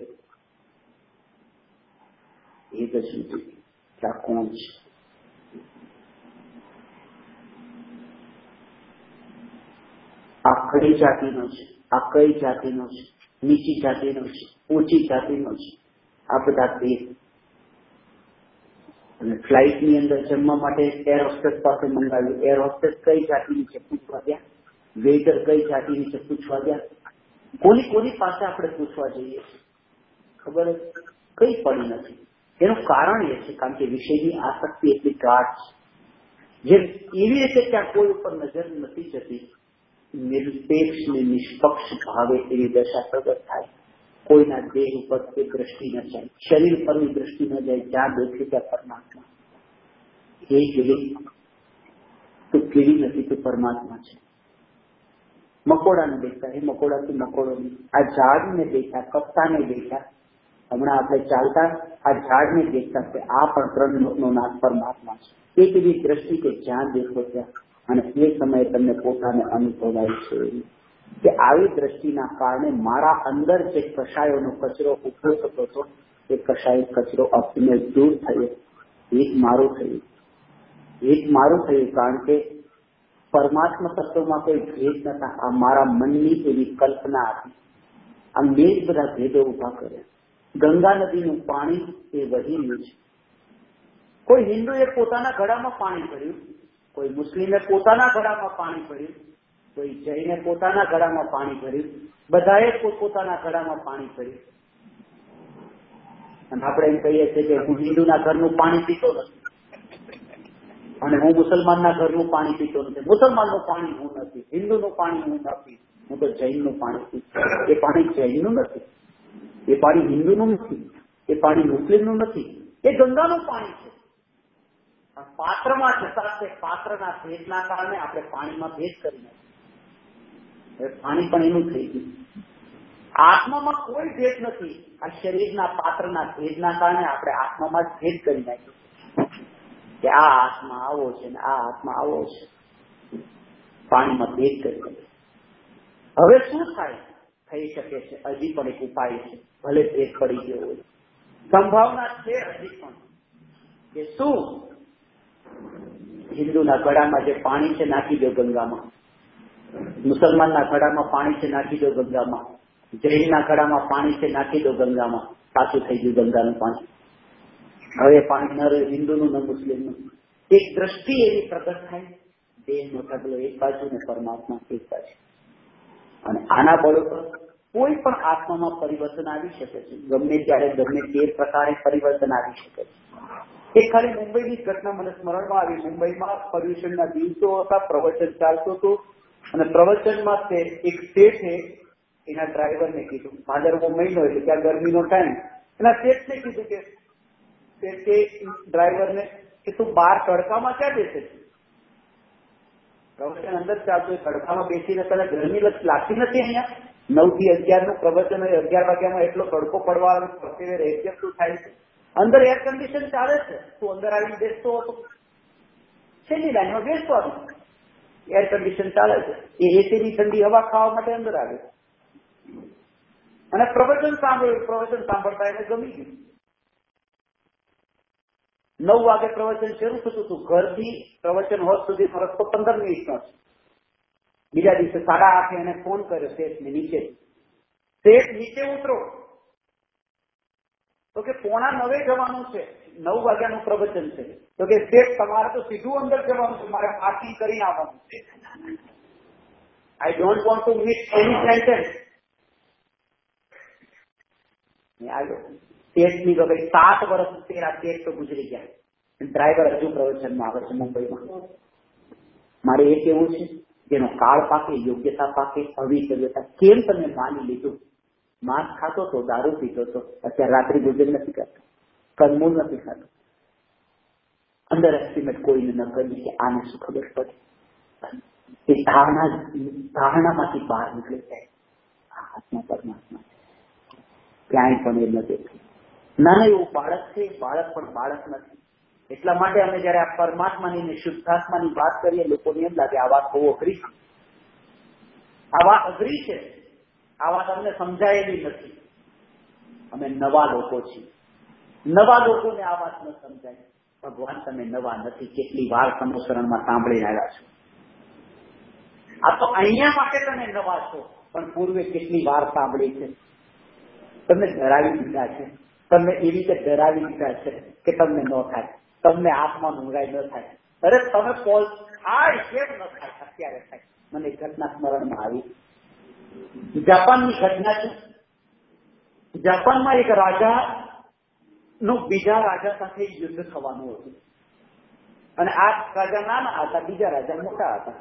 A: ભેદ જ મટી ગયો. ત્યાં કોણ છે? આ કઈ જાતિનો છે, આ કઈ જાતિનો છે, નીચી જાતિનો છે, ઊંચી જાતિનો છે, આ બધા ભેદ. અને ફ્લાઇટની અંદર જમવા માટે એર હોસ્ટેસ પાસે મંગાવ્યું. એર હોસ્ટેસ કઈ જાતિની છે પૂછવા ગયા, વેઇટર કઈ જાતિની છે પૂછવા ગયા. કોની કોની પાસે આપણે પૂછવા જઈએ ખબર કઈ પડી નથી. એનું કારણ એ છે કારણ કે વિષયની આસક્તિ એટલી ગાઢ છે. જેમ એવી રીતે ત્યાં કોઈ ઉપર નજર નથી જતી, નિરપેક્ષ ને નિષ્પક્ષ ભાવે એવી દશા પ્રગટ થાય. કોઈના દેહ ઉપર કોઈ દ્રષ્ટિ ન જાય, શરીર પરની દ્રષ્ટિ ન જાય, જ્યાં દેખે ત્યાં પરમાત્મા. એ જ રીત તું કીડી નથી, તું પરમાત્મા છે. મકોડાને દેખતા, એ મકોડાથી મકોડો નહીં. આ ઝાડને દેખતા, કપ્તાને દેખતા, હમણાં આપણે ચાલતા આ ઝાડને દેખતા કે આ પણ ત્રણ લોકનો નાથ પરમાત્મા છે. એક એવી દ્રષ્ટિ કે જ્યાં દેખો ત્યાં, અને એ સમયે તમને પોતાને અનુભવાય છે કે આવી દ્રષ્ટિના કારણે મારા અંદર જે કષાયોનો કચરો ઉભો થતો હતો એ કષાય કચરો આપને દૂર થયો. એક મારું થયું, એક મારું થયું કારણ કે પરમાત્મા તત્વમાં કોઈ ભેદ નતા. આ મારા મનની એવી કલ્પના હતી. આ મેં જ બધા ભેદો ઉભા કર્યા. ગંગા નદીનું પાણી એ વહી રહ્યું છે. કોઈ હિન્દુએ પોતાના ઘડામાં પાણી ભર્યું, કોઈ મુસ્લિમે પોતાના ઘડામાં પાણી ભર્યું, કોઈ જૈને પોતાના ઘડામાં પાણી ભર્યું, બધાએ પોતાના ઘડામાં પાણી ભર્યું. અને આપણે એમ કહીએ છીએ કે હું હિન્દુના ઘરનું પાણી પીતો નથી અને હું મુસલમાનના ઘરનું પાણી પીતો નથી. મુસલમાનનું પાણી હું નથી, હિન્દુનું પાણી હું નથી, હું તો જૈનનું પાણી પીતો. એ પાણી જૈનનું નથી, એ પાણી હિન્દુનું નથી, એ પાણી મુસ્લિમનું નથી, એ ગંગાનું પાણી છે. પાત્રમાં જતા તે પાત્રના ભેદના કારણે આપણે પાણીમાં ભેદ કરી નાખ્યું. પાણી પણ એનું થઈ ગયું. આત્મામાં કોઈ ભેદ નથી. આ શરીરના પાત્રના ભેદના કારણે આપણે આત્મામાં જ ભેદ કરી નાખ્યું કે આ આત્મા આવો છે ને આ આત્મા આવો છે. પાણીમાં ભેદ કરી નાખ્યો. હવે શું થાય? થઈ શકે છે હજી પણ એક ઉપાય છે. ભલે ભેદ પડી ગયો હોય, સંભાવના છે હજી પણ કે શું હિન્દુના ગળામાં જે પાણી છે નાખી દો ગંગામાં, મુસલમાનના ગળામાં પાણી છે નાખી દો ગંગામાં, જૈનના ગળામાં પાણી છે નાખી દો ગંગામાં, સાચું થઈ ગયું ગંગાનું પાણી. હવે પાણી ન રહ્યું હિન્દુનું ન મુસ્લિમનું. એક દ્રષ્ટિ એવી પ્રગટ થાય, દેહનો ઢગલો એક બાજુ ને પરમાત્મા એક બાજુ. અને આના બળ પર કોઈ પણ આત્મામાં પરિવર્તન આવી શકે છે. ગમે ત્યારે ગમે તે પ્રકારે પરિવર્તન આવી શકે છે. એક ખાલી મુંબઈની ઘટના મને સ્મરણમાં આવી. મુંબઈમાં પર્યુષણના દિવસો હતા, પ્રવચન ચાલતું હતું અને પ્રવચનમાં તે એક શેઠે એના ડ્રાઈવરને કીધું, ભાદરવો મહિનો એટલે ત્યાં ગરમીનો ટાઈમ, એના શેઠને કીધું કે ડ્રાઈવરને કે તું બહાર તડકામાં ક્યાં બેસે છે? પ્રવચન અંદર ચાલતું હોય, તડકામાં બેસીને તને ગરમી લાગતી નથી? અહીંયા નવ થી અગિયાર નું પ્રવચન હોય, અગિયાર વાગ્યામાં એટલો તડકો પડવાનો રેડિયમ શું થાય છે? અંદર એર કન્ડિશન ચાલે છે, તું અંદર આવીને બેસતો હતો, છેલ્લી લાઈનમાં બેસતો હતો, એર કન્ડિશન ચાલે છે, એ એસીની ઠંડી હવા ખાવા માટે અંદર આવે અને પ્રવચન સાંભળ્યું. પ્રવચન સાંભળતા એને ગમી ગયું. નવ વાગે પ્રવચન શરૂ થતું હતું. ઘરથી પ્રવચન હોત સુધીનો રસ્તો પંદર મિનિટનો છે. બીજા દિવસે સાડા આઠે એને ફોન કર્યો શેઠને નીચે, શેઠ નીચે ઉતરો. તો કે પોણા નવે જવાનું છે, નવ વાગ્યાનું પ્રવચન છે. તો કે શેઠ તમારે તો સીધું અંદર જવાનું છે, મારે પાર્કિંગ કરીને આવવાનું છે. I don't want to miss any sentence. આવ્યો શેઠની તો ભાઈ સાત વર્ષ તેરા શેઠ તો ગુજરી ગયા. ડ્રાઈવર હજુ પ્રવચનમાં આવે છે મુંબઈમાં. મારે એ કેવું છે, જેનો કાળ પાકે, યોગ્યતા પાકે, અવિચલ્યતા. કેમ તમે માની લીધું? માંસ ખાતો તો, દારૂ પીતો તો, અત્યારે રાત્રિ ભોજન નથી કરતો, કંદમૂળ નથી ખાતો. અંડર એસ્ટિમેટ કોઈને ન કરી કે આને શું ખબર પડે. એ ધારણા ધારણામાંથી બહાર નીકળી જાય. આત્મા પરમાત્મા ક્યાંય પણ એ નથી. નાના એવું બાળક છે, બાળક પણ બાળક નથી. એટલા માટે અમે જયારે આ પરમાત્માની શુદ્ધાત્માની વાત કરીએ, લોકોને એમ લાગે આ વાત બહુ અઘરી છે, આ વાત અઘરી છે, આ વાત અમને સમજાયેલી નથી. અમે નવા લોકો છીએ, નવા લોકોને આ વાત ન સમજાય. ભગવાન તમે નવા નથી, કેટલી વાર સમોસરણમાં સાંભળીને આવ્યા છો. આ તો અહીંયા માટે તમે નવા છો, પણ પૂર્વે કેટલી વાર સાંભળી છે. તમને ડરાવી દીધા છે, તમને એવી રીતે ડરાવી દીધા છે કે તમને ન થાય, તમને આત્માનું ઊંઘાઈ ન થાય. અરે તમે પોલ થાય કેમ ન થાય? અત્યારે થાય. મને ઘટના સ્મરણમાં આવી. જાપાનની ઘટના છે. જાપાનમાં એક રાજા નું બીજા રાજા સાથે યુદ્ધ થવાનું હતું અને આ રાજા નાના હતા, બીજા રાજા મોટા હતા.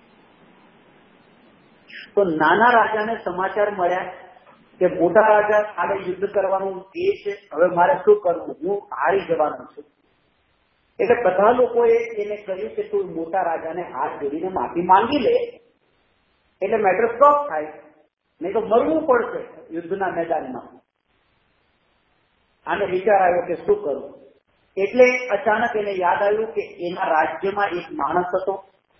A: તો નાના રાજાને સમાચાર મળ્યા કે મોટા રાજા આગળ યુદ્ધ કરવાનું એ છે, હવે મારે શું કરવું? હું હારી જવાનો છું. એટલે બધા લોકોએ એને કહ્યું કે તું મોટા રાજાને હાથ જોડીને માફી માંગી લે એટલે મેટર સ્ટોપ થાય, નહીં તો મરવું પડશે યુદ્ધના મેદાનમાં. આને વિચાર આવ્યો કે શું કરું, એટલે અચાનક એને યાદ આવ્યું કે એના રાજ્યમાં એક માણસ હતો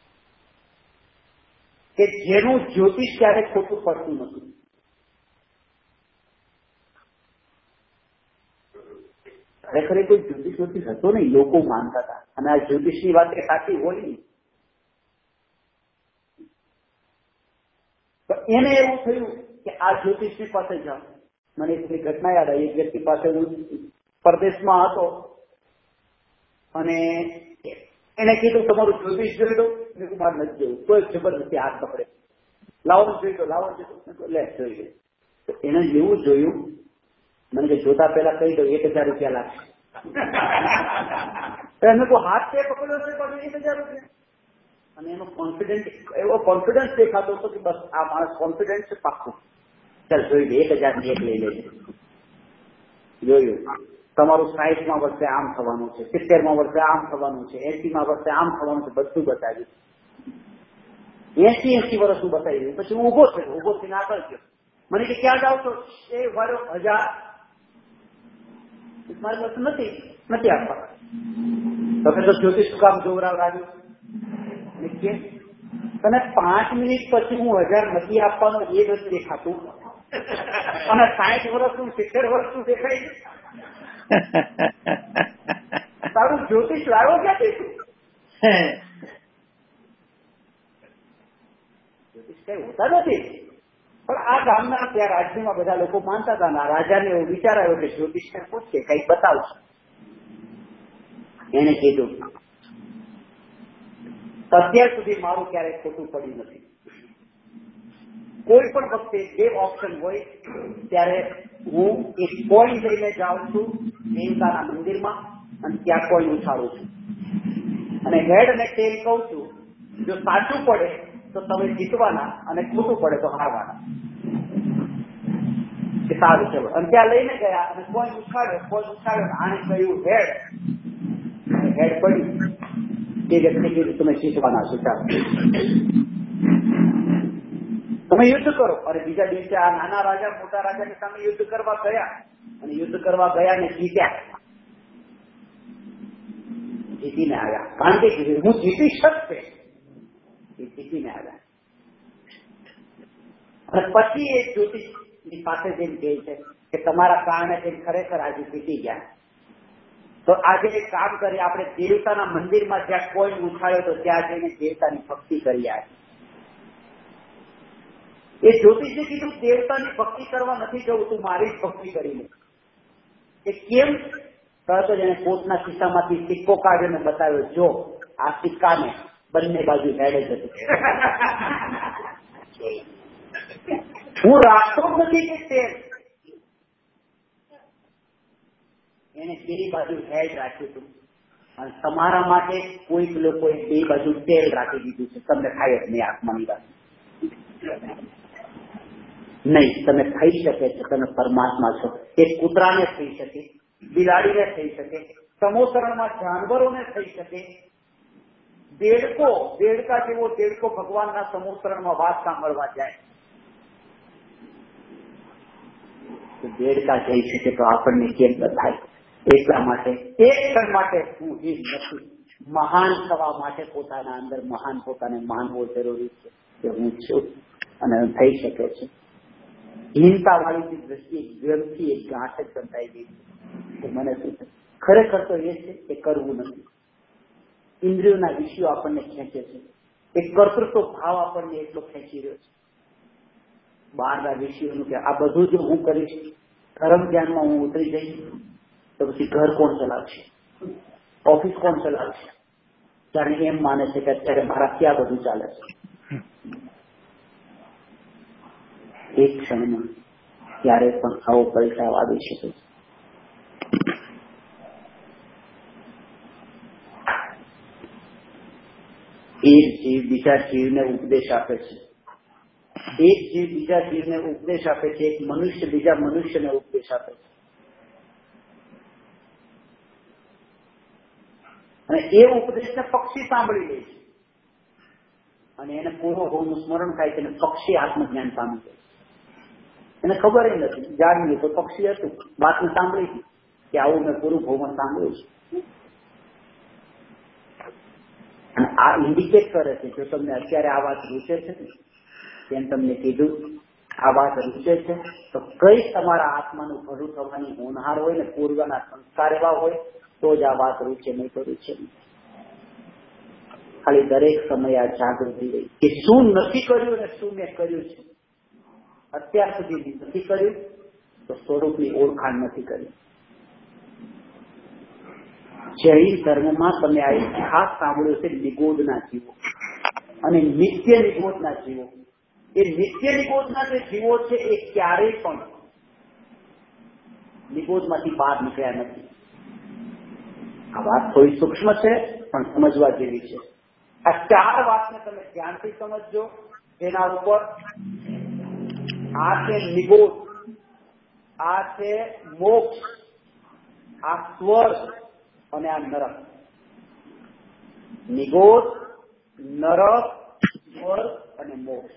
A: કે જેનું જ્યોતિષ ક્યારેક ખોટું પડતું નતું. ખરેખર કોઈ જ્યોતિષ જ્યોતિષ હતો નહીં, લોકો માનતા હતા, અને આ જ્યોતિષની વાત એ સાચી હોય નહીં. તો એને એવું થયું કે આ જ્યોતિષની પાસે જાઓ. મને એક ઘટના યાદ આવી. એક વ્યક્તિ પાસે હું પરદેશમાં હતો અને એને કીધું તમારું જ્યોતિષ જોઈ દો. મેં કીધું મારે નથી જોયું. કોઈ જબરદસ્તી હાથ પકડે, લાવો જોઈ દો, લાવો જોઈ દો, લે જોઈ લે. તો એને જેવું જોયું, મને કે જોતા પહેલા કહી દો એક હજાર રૂપિયા લાગશે. એને કોઈ હાથ પે પકડ્યો છે પાછું એક હજાર રૂપિયા. અને એનો કોન્ફિડન્સ, એવો કોન્ફિડન્સ દેખાતો હતો કે બસ આ માણસ કોન્ફિડન્સ છે પાક્કું. ચાલ જોઈ લે, એક હજાર ની એક લઈ લેજે. જોયું તમારું સાહીઠ માં વર્ષે આમ થવાનું છે, સિત્તેર માં વર્ષે આમ થવાનું છે, એસી માં વર્ષે આમ થવાનું છે, બધું બતાવ્યું. એસી એસી વર્ષ હું બતાવી દઉં. પછી હું ઉભો થયો, ઉભો થઈને આગળ ગયો. મને કે ક્યાં જાવ છો? એ વાળો હજાર મારી પાસે નથી નથી આપવા. તમે તો જ્યોતિષ કામ જોવરાવ્યું. કેમ તને પાંચ મિનિટ પછી હું હજાર નથી આપવાનો એ નથી દેખાતું, અને સાઠ વર્ષનું સિત્તેર વર્ષનું દેખાય. તારું જ્યોતિષ લાવ્યો ક્યાંથી? જ્યોતિષ કઈ હોતા નથી. પણ આ ગામના ત્યાં રાજ્યમાં બધા લોકો માનતા હતા. રાજાને એવો વિચાર આવ્યો કે જ્યોતિષને પૂછશે, કઈક બતાવશે. એને કીધું અત્યાર સુધી મારું ક્યારેય ખોટું પડ્યું નથી. કોઈ પણ વખતે બે ઓપ્શન હોય ત્યારે હું એક કોઈન લઈને જાઉં છું દેવતાના મંદિરમાં અને ત્યાં કોઈન ઉછાળું છું અને હેડ અને ટેલ કહું છું. જો સાચું પડે તો તમે જીતવાના અને ખોટું પડે તો હારવાના. કે સારું ચલો. અને ત્યાં લઈને ગયા અને કોઈન ઉછાળ્યો, કોઈન ઉછાળ્યો. આને કહ્યું હેડ, હેડ પડ્યું. એ વ્યક્તિ કીધું તમે જીતવાના છો, ચાલો તમે યુદ્ધ કરો. અને બીજા દિવસે આ નાના રાજા મોટા રાજાની સામે યુદ્ધ કરવા ગયા અને યુદ્ધ કરવા ગયા ને જીત્યા. જીતીને આવ્યા. કારણ કે હું જીતી શકશે, એ જીતીને આવ્યા. અને પછી એ જ્યોતિષની પાસે જઈને કહે છે કે તમારા કારણે તે ખરેખર આજે જીતી ગયા. તો આજે એક કામ કરીએ, આપણે દેવતાના મંદિરમાં જ્યાં કોઈ ઉછાળ્યો તો ત્યાં જઈને દેવતાની ભક્તિ કરી આવે. એ જ્યોતિષે કીધું દેવતાની ભક્તિ કરવા નથી જવું, તું મારી જ ભક્તિ કરી લે. એ કેમ? તરત જ એને કોટના ખિસ્સામાંથી સિક્કો કાઢીને બતાવ્યો, જો આ સિક્કાને બંને બાજુ હેડે જ હતી. હું રાખતો જ નથી કે તેલ. એને બે બાજુ હેડ રાખ્યું હતું. અને તમારા માટે કોઈક લોકોએ બે બાજુ તેલ રાખી દીધું છે. તમને ખાય જ નહીં આત્માની વાત નહીં. તમે ખાઈ શકે છે, તમે પરમાત્મા છો. એક કૂતરાને થઈ શકે, બિલાડીને થઈ શકે, સમોસરણમાં જાનવરોને થઈ શકે. દેડકો, દેડકા જેવો દેડકો ભગવાનના સમોસરણમાં વાત સાંભળવા જાય. દેડકા જઈ શકે તો આપણને કેમ થાય? એટલા માટે એક ક્ષણ માટે હું હીન નથી. મહાન થવા માટે પોતાના અંદર મહાન પોતાને માનવો જરૂરી છે કે હું છું અને થઈ શકે છે. હીનતા વાળી દ્રષ્ટિએ ગ્રંથિ એક ગાંઠ જ બંધાઈ ગઈ છે. મને શું છે? ખરેખર તો એ છે કે કરવું નથી. ઇન્દ્રિયોના વિષયો આપણને ખેંચે છે. એક કર્તૃત્વ ભાવ આપણને એટલો ખેંચી રહ્યો છે. બહારના વિષયોનું કે આ બધું જો હું કરીશ, ધર્મ જ્ઞાનમાં હું ઉતરી જઈશ તો પછી ઘર કોણ ચલાવશે? ઓફિસ કોણ ચલાવશે? જાણે એમ માને છે કે અત્યારે મારા ક્યાં બધું ચાલે છે. એક ક્ષણમાં ક્યારે પણ આવો પલટાવ આવી શકે છે. એક જીવ બીજા જીવને ઉપદેશ આપે છે. એક જીવ બીજા જીવને ઉપદેશ આપે છે. એક મનુષ્ય બીજા મનુષ્યને ઉપદેશ આપે છે. અને એ ઉપદેશને પક્ષી સાંભળી લે છે અને એને પૂર્વ ભાવનું સ્મરણ થાય છે અને પક્ષી આત્મજ્ઞાન પામી જાય છે. એને ખબર નથી, જાણ્યું તો પક્ષી હતું, વાતને સાંભળી કે આવું મેં પૂર્વ ભાવમાં સાંભળ્યું છે. અને આ ઇન્ડિકેટ કરે છે જો તમને અત્યારે આ વાત રૂચે છે ને, તેમ તમને કીધું આ વાત રૂચે છે તો કઈ તમારા આત્માનું ભલું થવાની હોનહાર હોય ને પૂર્વના સંસ્કાર એવા હોય તો જ આ વાત રૂચે, નહીં તો રૂચે નહીં. ખાલી દરેક સમયે આ જાગૃતિ રહી કે શું નથી કર્યું ને શું મેં કર્યું છે. અત્યાર સુધી નથી કર્યું તો સ્વરૂપની ઓળખાણ નથી કરી. જૈન ધર્મમાં તમે આ ખાસ સાંભળ્યું છે નિગોદના જીવો અને નિત્ય નિગોદના જીવો. એ નિત્ય નિગોદના જે જીવો છે એ ક્યારેય પણ નિગોદમાંથી બહાર નીકળ્યા નથી. આ વાત થોડી સૂક્ષ્મ છે પણ સમજવા જેવી છે. આ ચાર વાતને તમે ધ્યાનથી સમજજો. જેના ઉપર આ છે નિગોદ, આ છે મોક્ષ, આ સ્વર્ગ અને આ નરક. નિગોદ, નરક, સ્વર્ગ અને મોક્ષ.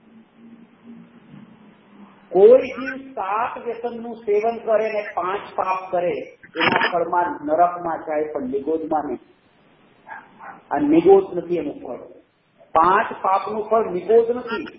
A: કોઈ જીવ સાત વ્યસનનું સેવન કરે ને પાંચ પાપ કરે એના ફળમાં નરકમાં જાય પણ નિગોદમાં નહીં. આ નિગોદ નથી એનું ફળ. પાંચ પાપનું ફળ નિગોદ નથી,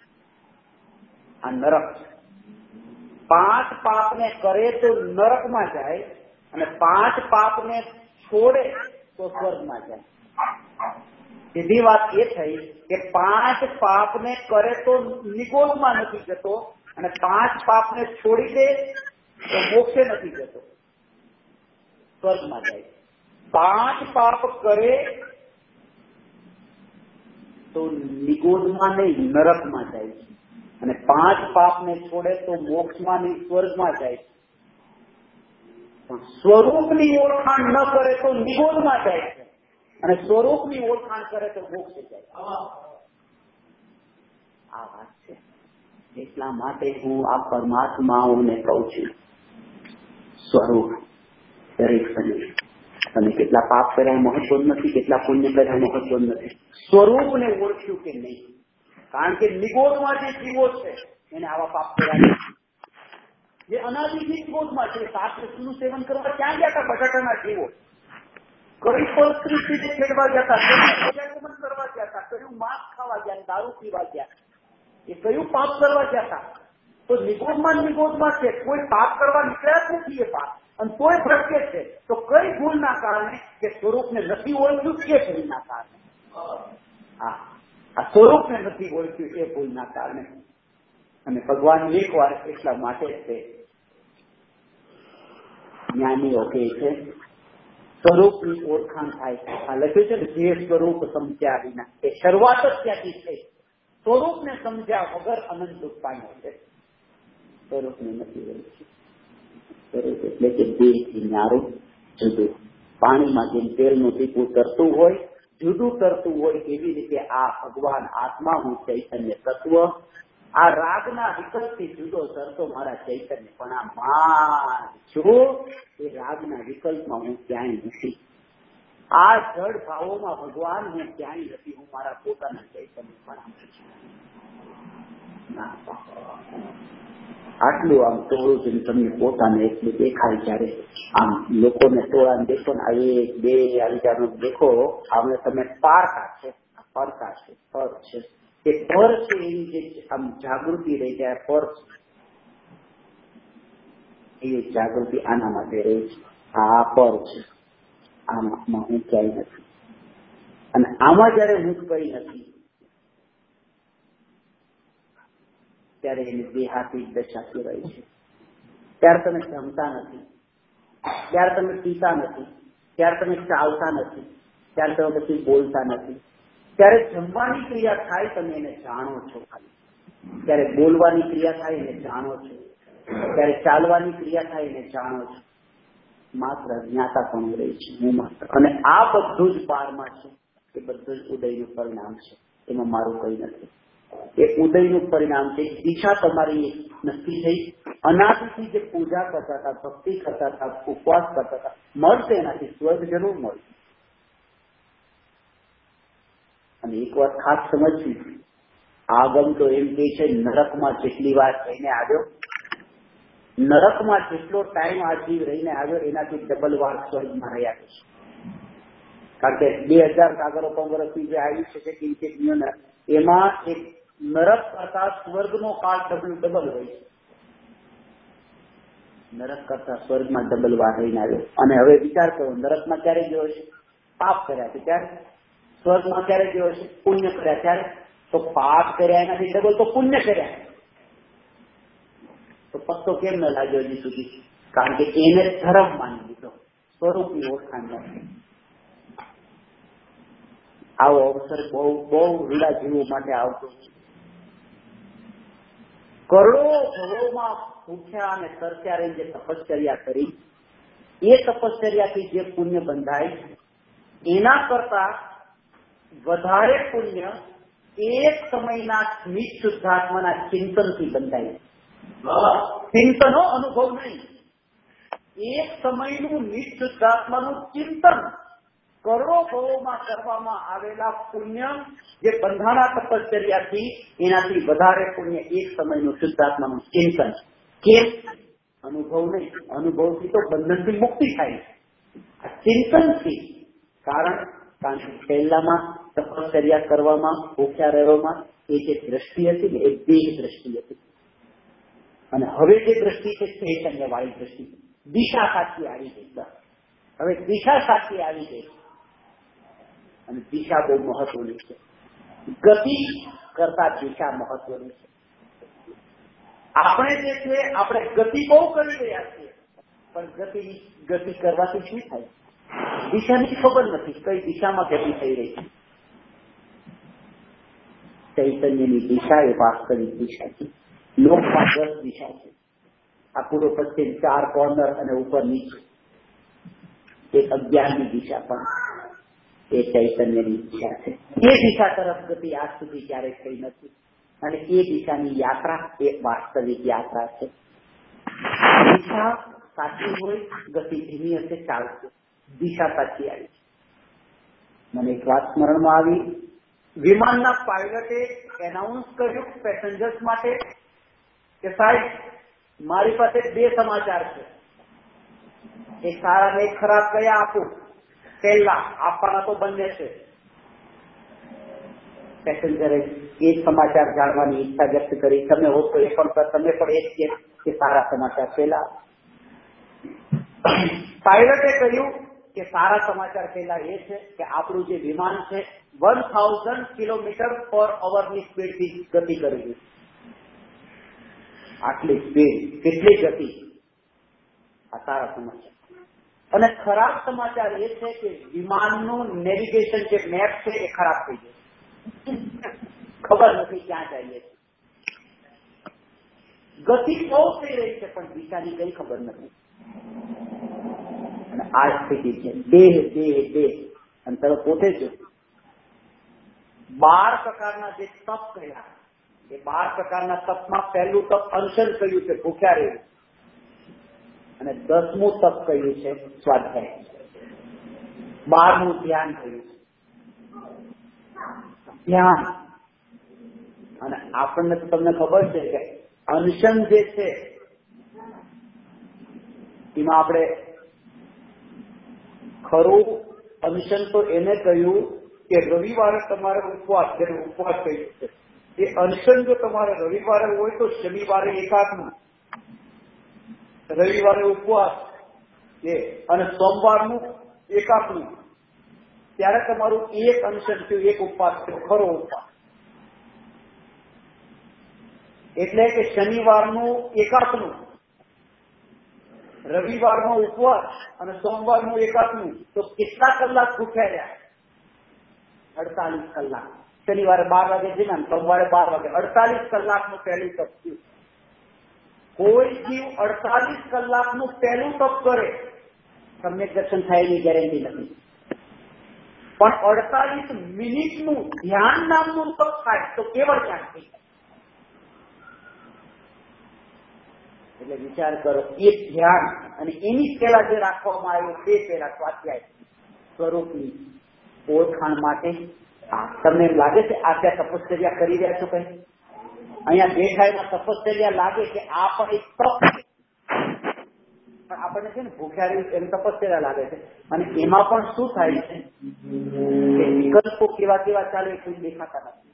A: આ નરક. પાંચ પાપને કરે તો નરકમાં જાય અને પાંચ પાપને છોડે તો સ્વર્ગમાં જાય. સીધી વાત એ થઈ કે પાંચ પાપને કરે તો નિગોદમાં નથી જતો અને પાંચ પાપને છોડી દે તો મોક્ષે નથી જતો, સ્વર્ગમાં જાય. પાંચ પાપ કરે તો નિગોદમાં નહીં નરકમાં જાય છે અને પાંચ પાપને છોડે તો મોક્ષમાં નહીં સ્વર્ગમાં જાય છે. પણ સ્વરૂપની ઓળખાણ ન કરે તો નિગોદમાં જાય છે અને સ્વરૂપની ઓળખાણ કરે તો મોક્ષે જાય. આ વાત છે. એટલા માટે હું આ પરમાત્માઓને કહું છું સ્વરૂપ દરેક સમય. અને કેટલા પાપ કર્યા મહત્વ નથી, કેટલા પુણ્ય કર્યા મહત્વ નથી. સ્વરૂપને ઓળખ્યું કે નહીં. કારણ કે નિગોદમાં જે જીવો છે એને આવા પાપ કર્યા જે અનાદિથી નિગોદમાં છે. સાત વસ્તુનું સેવન કરવા ક્યાં ગયા હતા બટાટાના જીવો? કઈ પરિસ્થિતિ ખેડવા ગયા હતા, કયું કરવા ગયા હતા, કયું માંસ ખાવા ગયા, દારૂ પીવા ગયા, એ કયું પાપ કરવા ગયા હતા? તો નિગોદમાં નિગોદમાં છે. કોઈ પાપ કરવા નીકળ્યા જ નથી એ પાપ અને તોય ભટકે છે. તો કઈ ભૂલના કારણે? કે સ્વરૂપને નથી ઓળખ્યું એ ભૂલના કારણે. હા, આ સ્વરૂપને નથી ઓળખ્યું એ ભૂલના કારણે. અને ભગવાન એક વાર એટલા માટે છે જ્ઞાનીઓ કહે છે સ્વરૂપની ઓળખાણ થાય છે. આ લખ્યું છે ને જે સ્વરૂપ સમજ્યા વિના, એ શરૂઆત જ ત્યાંથી થઈ. સ્વરૂપને સમજ્યા વગર અનંત દુઃખ પામ્યો છે. સ્વરૂપને નથી ઓળખ્યું. સ્વરૂપ એટલે કે દેહથી ન્યારું જુદું. પાણીમાં જેમ તેલનું ટીપું તરતું હોય, જુદું તરતું હોય, એવી રીતે આ ભગવાન આત્મા હું ચૈતન્ય તત્વ આ રાગના વિકલ્પથી જુદો તરતો મારા ચૈતન્ય પણ આ માન છું એ રાગના વિકલ્પમાં હું ક્યાંય નથી. આ જડ ભાવોમાં ભગવાન હું ક્યાંય નથી. હું મારા પોતાના ચૈતન્ય પણ છું. આટલું આમ ટોળું છે તમને પોતાને એટલું દેખાય. જ્યારે આમ લોકોને ટોળાને દેખો ને આ એક બે આ વિચારનો દેખો, આમને તમે પારકા છે, પરકા છે, પર છે. એ પર છે એની જે આમ જાગૃતિ રહી જાય, પર છે એ જાગૃતિ આના માટે રહી છે. આ પર છે, આમાં હું ક્યાંય નથી. અને આમાં જયારે હું કઈ નથી ત્યારે એની દેહાતી દશા કહેવાય છે. ત્યારે તમે જમતા નથી, ત્યારે તમે પીતા નથી, ત્યારે તમે ચાલતા નથી, ત્યારે તમે પછી બોલતા નથી. ત્યારે જમવાની ક્રિયા થાય તમે એને જાણો છો ખાલી, ત્યારે બોલવાની ક્રિયા થાય એને જાણો છો, ત્યારે ચાલવાની ક્રિયા થાય એને જાણો છો. માત્ર જ્ઞાતા પણ રહી છે હું માત્ર. અને આ બધું જ પારમાં છે. એ બધું જ ઉદયનું પરિણામ છે. એમાં મારું કઈ નથી. એ ઉદયનું પરિણામ છે. દિશા તમારી નક્કી થઈ. અનાદિથી જે પૂજા કરતા હતા, ભક્તિ કરતા હતા, ઉપવાસ કરતા હતા, મળશે એનાથી સ્વર્ગ જરૂર મળશે. અને એક વાત ખાસ સમજવી, આગમ તો એમ કે છે નરકમાં જેટલી વાર રહીને આવ્યો, નરકમાં જેટલો ટાઈમ આ જીવ રહીને આવ્યો એનાથી ડબલ વાર સ્વર્ગમાં રહ્યા છે. કારણ કે બે હજાર કાગરો વર્ષથી જે આવ્યું છે કે એમાં એક નરક કરતા સ્વર્ગનો કાળ ડબલ ડબલ હોય છે. નરક કરતા સ્વર્ગમાં ડબલ વાર રહીને આવ્યો. અને હવે વિચાર કરો, નરકમાં ક્યારે ગયો છે? પાપ કર્યા છે ત્યારે. સ્વર્ગમાં ક્યારે ગયો છે? પુણ્ય કર્યા ત્યારે. તો પાપ કર્યા એનાથી ડબલ તો પુણ્ય કર્યા. તો પત્તો કેમ ન લાગ્યો હજી સુધી? કારણ કે એને ધર્મ માની લીધો, સ્વરૂપની ઓળખાણ નથી. આવો અવસર બહુ બહુ રૂડા જીવો માટે આવતો. કરોડો ભવોમાં ભૂખ્યા અને તરસ્યા રહીને જે તપશ્ચર્યા કરી, એ તપશ્ચર્યાથી જે પુણ્ય બંધાય એના કરતા વધારે પુણ્ય એક સમયના સ્મિત શુદ્ધાત્માના ચિંતનથી બંધાય. ચિંતનો અનુભવ નહીં, એક સમયનું નિજ શુદ્ધાત્માનું ચિંતન, કરોડો ભવોમાં કરવામાં આવેલા પુણ્ય જે બંધાણા તપશ્ચર્યાથી એનાથી વધારે પુણ્ય એક સમયનું શુદ્ધાત્માનું ચિંતન. કેમ? અનુભવ નહીં, અનુભવથી તો બંધનથી મુક્તિ થાય, આ ચિંતનથી. કારણ કારણ કે પહેલામાં તપશ્ચર્યા કરવામાં, ભૂખ્યા રહેવામાં એ જે દ્રષ્ટિ હતી ને એ દેહ દ્રષ્ટિ હતી. અને હવે જે દ્રષ્ટિ છે ચૈતન્ય વાળી દ્રષ્ટિ, દિશા સાચી આવી ગઈ. હવે દિશા સાચી આવી ગઈ અને દિશા બહુ મહત્વની છે. ગતિ કરતા દિશા મહત્વની છે. આપણે જે છે આપણે ગતિ બહુ કરી રહ્યા છીએ, પણ ગતિ ગતિ કરવાથી શું થાય? દિશાની ખબર નથી કઈ દિશામાં ગતિ થઈ રહી છે. ચૈતન્યની દિશા એ વાસ્તવિક દિશા છે. લોકમાં દસ દિશા છે, આ પૂર્વ પશ્ચિમ ચાર કોર્નર અને ઉપર નીચે. એક અજ્ઞાનની દિશા પણ એ ચૈતન્યની દિશા છે. એ દિશા તરફ ગતિ આજ સુધી ક્યારેય થઈ નથી અને એ દિશાની યાત્રા એ વાસ્તવિક યાત્રા છે. દિશા સાચી હોય, ગતિ ધીમી હશે ચાલશે. દિશા સાચી આવી છે. મને એક વાત સ્મરણમાં આવી. વિમાનના પાયલટે એનાઉન્સ કર્યું પેસેન્જર્સ માટે કે સાહેબ મારી પાસે બે સમાચાર છે, એક સારા ને એક ખરાબ. કયા આપું? પહેલા આપવાના તો બંને છે. પેસેન્જરે એક સમાચાર જાણવાની ઈચ્છા વ્યક્ત કરી. તમે હો તો એ પણ તમે પણ એક છે કે સારા સમાચાર પહેલા. પાયલટે કહ્યું કે સારા સમાચાર પહેલા એ છે કે આપણું જે વિમાન છે વન થાઉઝન્ડ કિલોમીટર પર અવરની સ્પીડથી ગતિ કરી. આટલી સ્પીડ, કેટલી ગતિ? આ સારા સમાચાર. અને ખરાબ સમાચાર એ છે કે વિમાનનું નેવિગેશન જે મેપ છે એ ખરાબ થઈ ગયું. ખબર નથી ક્યાં જઈએ. ગતિ બહુ થઈ રહી છે પણ દિશાની કઈ ખબર નથી. અને આ સ્થિતિ છે. દેહ દેહ દેહ. અને તમે પોતે જ બાર પ્રકારના જે તપ કર્યા, એ બાર પ્રકારના તપમાં પહેલું તપ અનશન કહ્યું છે, ભૂખ્યા રહેવું. અને દસમું તપ કહ્યું છે સ્વાધ્યાય. બારમું ધ્યાન કહ્યું છે. ધ્યાન. અને આપણને તો તમને ખબર છે કે અનશન જે છે એમાં આપણે ખરું અનશન તો એને કહ્યું કે રવિવારે તમારે ઉપવાસ, જેને ઉપવાસ કહ્યું છે એ અનશન જો તમારે રવિવારે હોય તો શનિવારે એકાદનું, રવિવારે ઉપવાસ એ અને સોમવારનું એકાદનું. ત્યારે તમારું એક અનશન થયું, એક ઉપવાસ થયો, ખરો ઉપવાસ. એટલે કે શનિવારનું એકાદનું, રવિવારનો ઉપવાસ અને સોમવારનું એકાદનું. તો કેટલા કલાક ભૂખ્યા રહ્યા? અડતાલીસ કલાક. શનિવારે બાર વાગે જમ્યા, સોમવારે બાર વાગે, અડતાલીસ કલાકનું પહેલું તપ થયું. કોઈ જીવ અડતાલીસ કલાકનું પહેલું તપ કરે, તમને દર્શન થાય એની ગેરંટી નથી. પણ અડતાલીસ મિનિટનું ધ્યાન નામનું તપ થાય તો કેવળ ક્યાં થઈ જાય? એટલે વિચાર કરો, એ ધ્યાન અને એની પહેલા જે રાખવામાં આવ્યું તે પહેલા સ્વાધ્યાય સ્વરૂપની ઓળખાણ માટે તમને એમ લાગે છે આ ત્યાં તપશ્ચર્યા કરી રહ્યા છો કઈ? અહીંયા દેખાયમાં તપશ્ચર્યા લાગે કે આ પણ એક તપ છે, પણ આપણને છે ને ભૂખ્યા રહ્યું એમ તપશ્ચર્યા લાગે છે. અને એમાં પણ શું થાય છે કે વિકલ્પો કેવા કેવા ચાલે એ કોઈ દેખાતા નથી.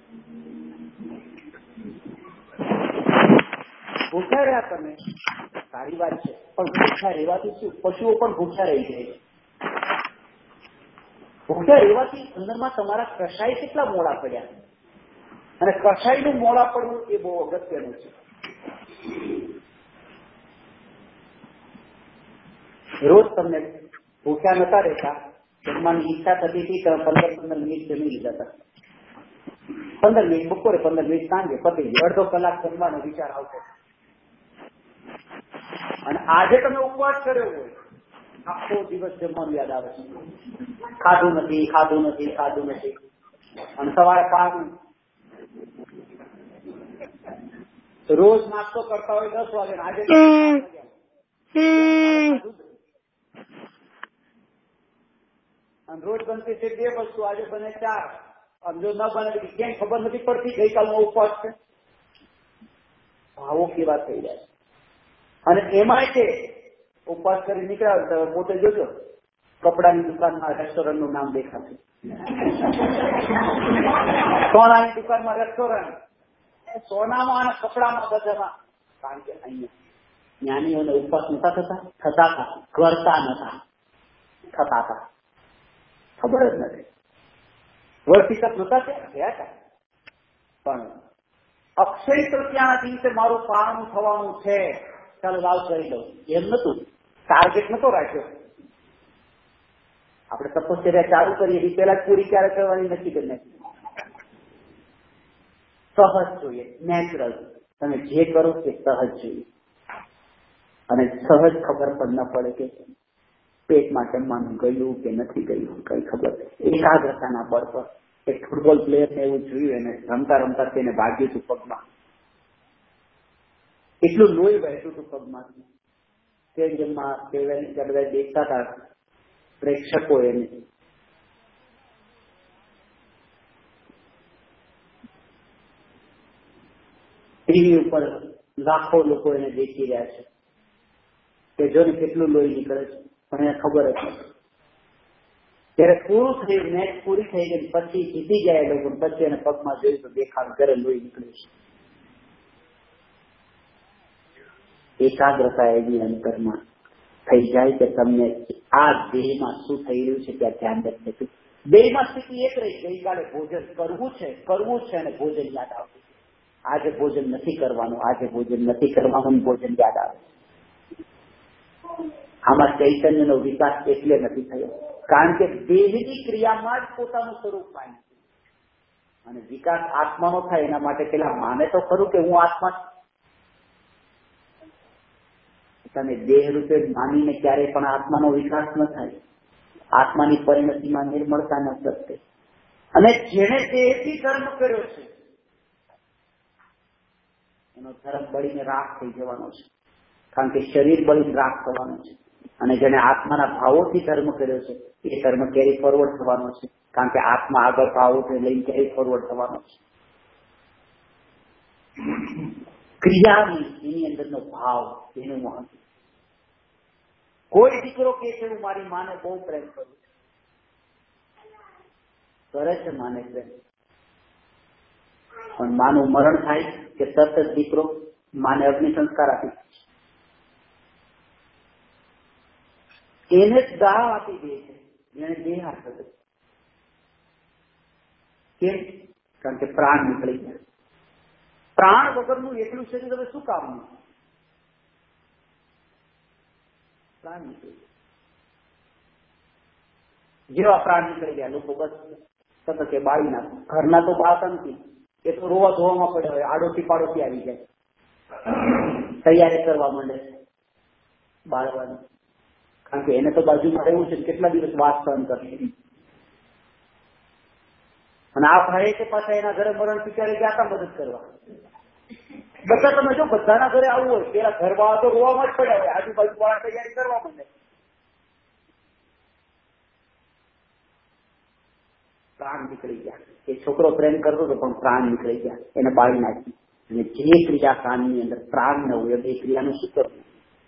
A: ભૂખ્યા રહ્યા તમે સારી વાત છે, પણ ભૂખ્યા રહેવાથી શું? પશુઓ પણ ભૂખ્યા રહી જાય છે. ભૂખ્યા રહેવાથી અંદરમાં તમારા કષાય કેટલા મોડા પડ્યા, અને કષાયનું મોડા પડવું એ બહુ અગત્યનું છે. રોજ તમને ભૂખ્યા નતા રહેતા, જમવાની ઈચ્છા થતી હતી તો પંદર પંદર મિનિટ જમી લીધા હતા. પંદર મિનિટ બપોરે, પંદર મિનિટ સાંજે પતી ગયું. અડધો કલાક જમવાનો વિચાર આવતો. અને આજે તમે ઉપવાસ કર્યો હોય, આખો દિવસ જમવાનું યાદ આવે છે. ખાધું નથી, ખાધું નથી, ખાધું નથી, અને સવારે પાછું રોજ નાસ્તો કરતા હોય દસ વાગે, આજે અને રોજ બનતી છે બે વસ્તુ, આજે બને ચાર. અને જો ન બને કેમ ખબર નથી પડતી ગઈકાલનો ઉપવાસ છે. ભાવો કેવા થઈ જાય. અને એમાં કે ઉપવાસ કરી નીકળ્યા તો પોતે જોજો કપડાની દુકાનમાં રેસ્ટોરન્ટનું નામ દેખાશે, સોનાની દુકાનમાં રેસ્ટોરન્ટ, સોનામાં અને કપડામાં બધામાં. કારણ કે અહીંયા જ્ઞાનીઓને ઉપવાસ નતા થતા, થતા હતા, કરતા નતા, થતા હતા, ખબર જ નથી. વર્ષિકા નતા ત્યાં ગયા હતા, પણ અક્ષય તૃતીયાના દિવસે મારું પારણું થવાનું છે, ચાલો લાવ કરી દઉં એમ નતું. ટાર્ગેટ નતો રાખ્યો. આપણે તપશ્ચર્યા ચાલુ કરીએ એ પેલા પૂરી ક્યારે કરવાની નક્કી કરી નાખી. સહજ જોઈએ, નેચરલ. તમે જે કરો તે સહજ જોઈએ, અને સહજ ખબર પણ ન પડે કે પેટમાં જમવાનું ગયું કે નથી ગયું, કઈ ખબર. એકાગ્રતાના બળ પર એક ફૂટબોલ પ્લેયરને એવું જોયું, એને રમતા રમતા તેને વાગ્યું હતું પગમાં, એટલું લોહી વહેતું હતું પગમાંથી. સ્ટેડિયમમાં દેખતા હતા પ્રેક્ષકો એને. ટીવી ઉપર લાખો લોકો એને દેખી રહ્યા છે કે જોને કેટલું લોહી નીકળે છે, પણ એને ખબર જ નથી. ત્યારે પૂરું થયું, મેચ પૂરી થઈ ગઈ, પછી જીતી ગયા લોકો, પછી એને પગમાં જોયું તો દેખાડું ઘરે લોહી નીકળ્યું છે. એકાગ્રતા એવી અંતરમાં થઈ જાય કે તમને આ દેહમાં શું થઈ રહ્યું છે ત્યાં ધ્યાન રાખે. દેહમાં સ્થિતિ એક રહી, ગઈકાલે ભોજન કરવું છે, કરવું છે અને ભોજન યાદ આવતું. આજે ભોજન નથી કરવાનું, આજે ભોજન નથી કરવાનું, ભોજન યાદ આવે. આમાં ચૈતન્યનો વિકાસ એટલે નથી થયો, કારણ કે દેહની ક્રિયામાં જ પોતાનું સ્વરૂપ માને. અને વિકાસ આત્માનો થાય એના માટે પેલા માને તો ખરું કે હું આત્મા છું. તમે દેહ રૂપે માનીને ક્યારેય પણ આત્માનો વિકાસ ન થાય. આત્માની પરિણતિમાં નિર્મળતા ન શકતે. અને જેને દેહથી ધર્મ કર્યો છે એનો ધર્મ બળીને રાખ થઈ જવાનો છે, કારણ કે શરીર બળીને રાખ થવાનું છે. અને જેને આત્માના ભાવોથી ધર્મ કર્યો છે એ ધર્મ કેરી ફોરવર્ડ થવાનો છે, કારણ કે આત્મા આગળ ભાવોને લઈને કેરી ફોરવર્ડ થવાનો છે. ક્રિયાની એની અંદરનો ભાવ એનું મહત્વ. કોઈ દીકરો કે છે હું મારી માને બહુ પ્રેમ કરું છું, કરે છે માને પ્રેમ, પણ માનું મરણ થાય કે તરત જ દીકરો માને અગ્નિ સંસ્કાર આપી એને જ દાહ આપી દે છે, જેને દેહ આપ્યો. કેમ? કારણ કે પ્રાણ નીકળી ગયા. પ્રાણ વગરનું એટલું શરીર હવે શું કામનું? પ્રાણ નીકળી ગયા. જેવા પ્રાણ નીકળી ગયા લોકો બસ સતત બાળી નાખો. ઘરના તો બાળતા નથી, એ તો રોવા ધોવામાં પડ્યા હોય, આડોશી પાડોશી આવી જાય, તૈયારી કરવા માંડે બાળવાની, કારણ કે એને તો બાજુમાં રહેવું છે, કેટલા દિવસ વાત સહન કરશે. અને આ ભાઈ કે પાછા એના ઘરે મરણ સ્વીકારી ગયા હતા મદદ કરવા. બધા તમે જો બધાના ઘરે આવવું હોય, પેલા ઘર વાળા તો રોવામાં જ પડ્યા હોય, આજુબાજુ વાળા તૈયારી કરવા માંડે. પ્રાણ નીકળી ગયા. એ છોકરો પ્રેમ કરતો હતો પણ પ્રાણ નીકળી ગયા, એને બાળી નાખી. અને જે ક્રિયા કાનની અંદર પ્રાણ ન હોય એ ક્રિયાનું શું કરવું?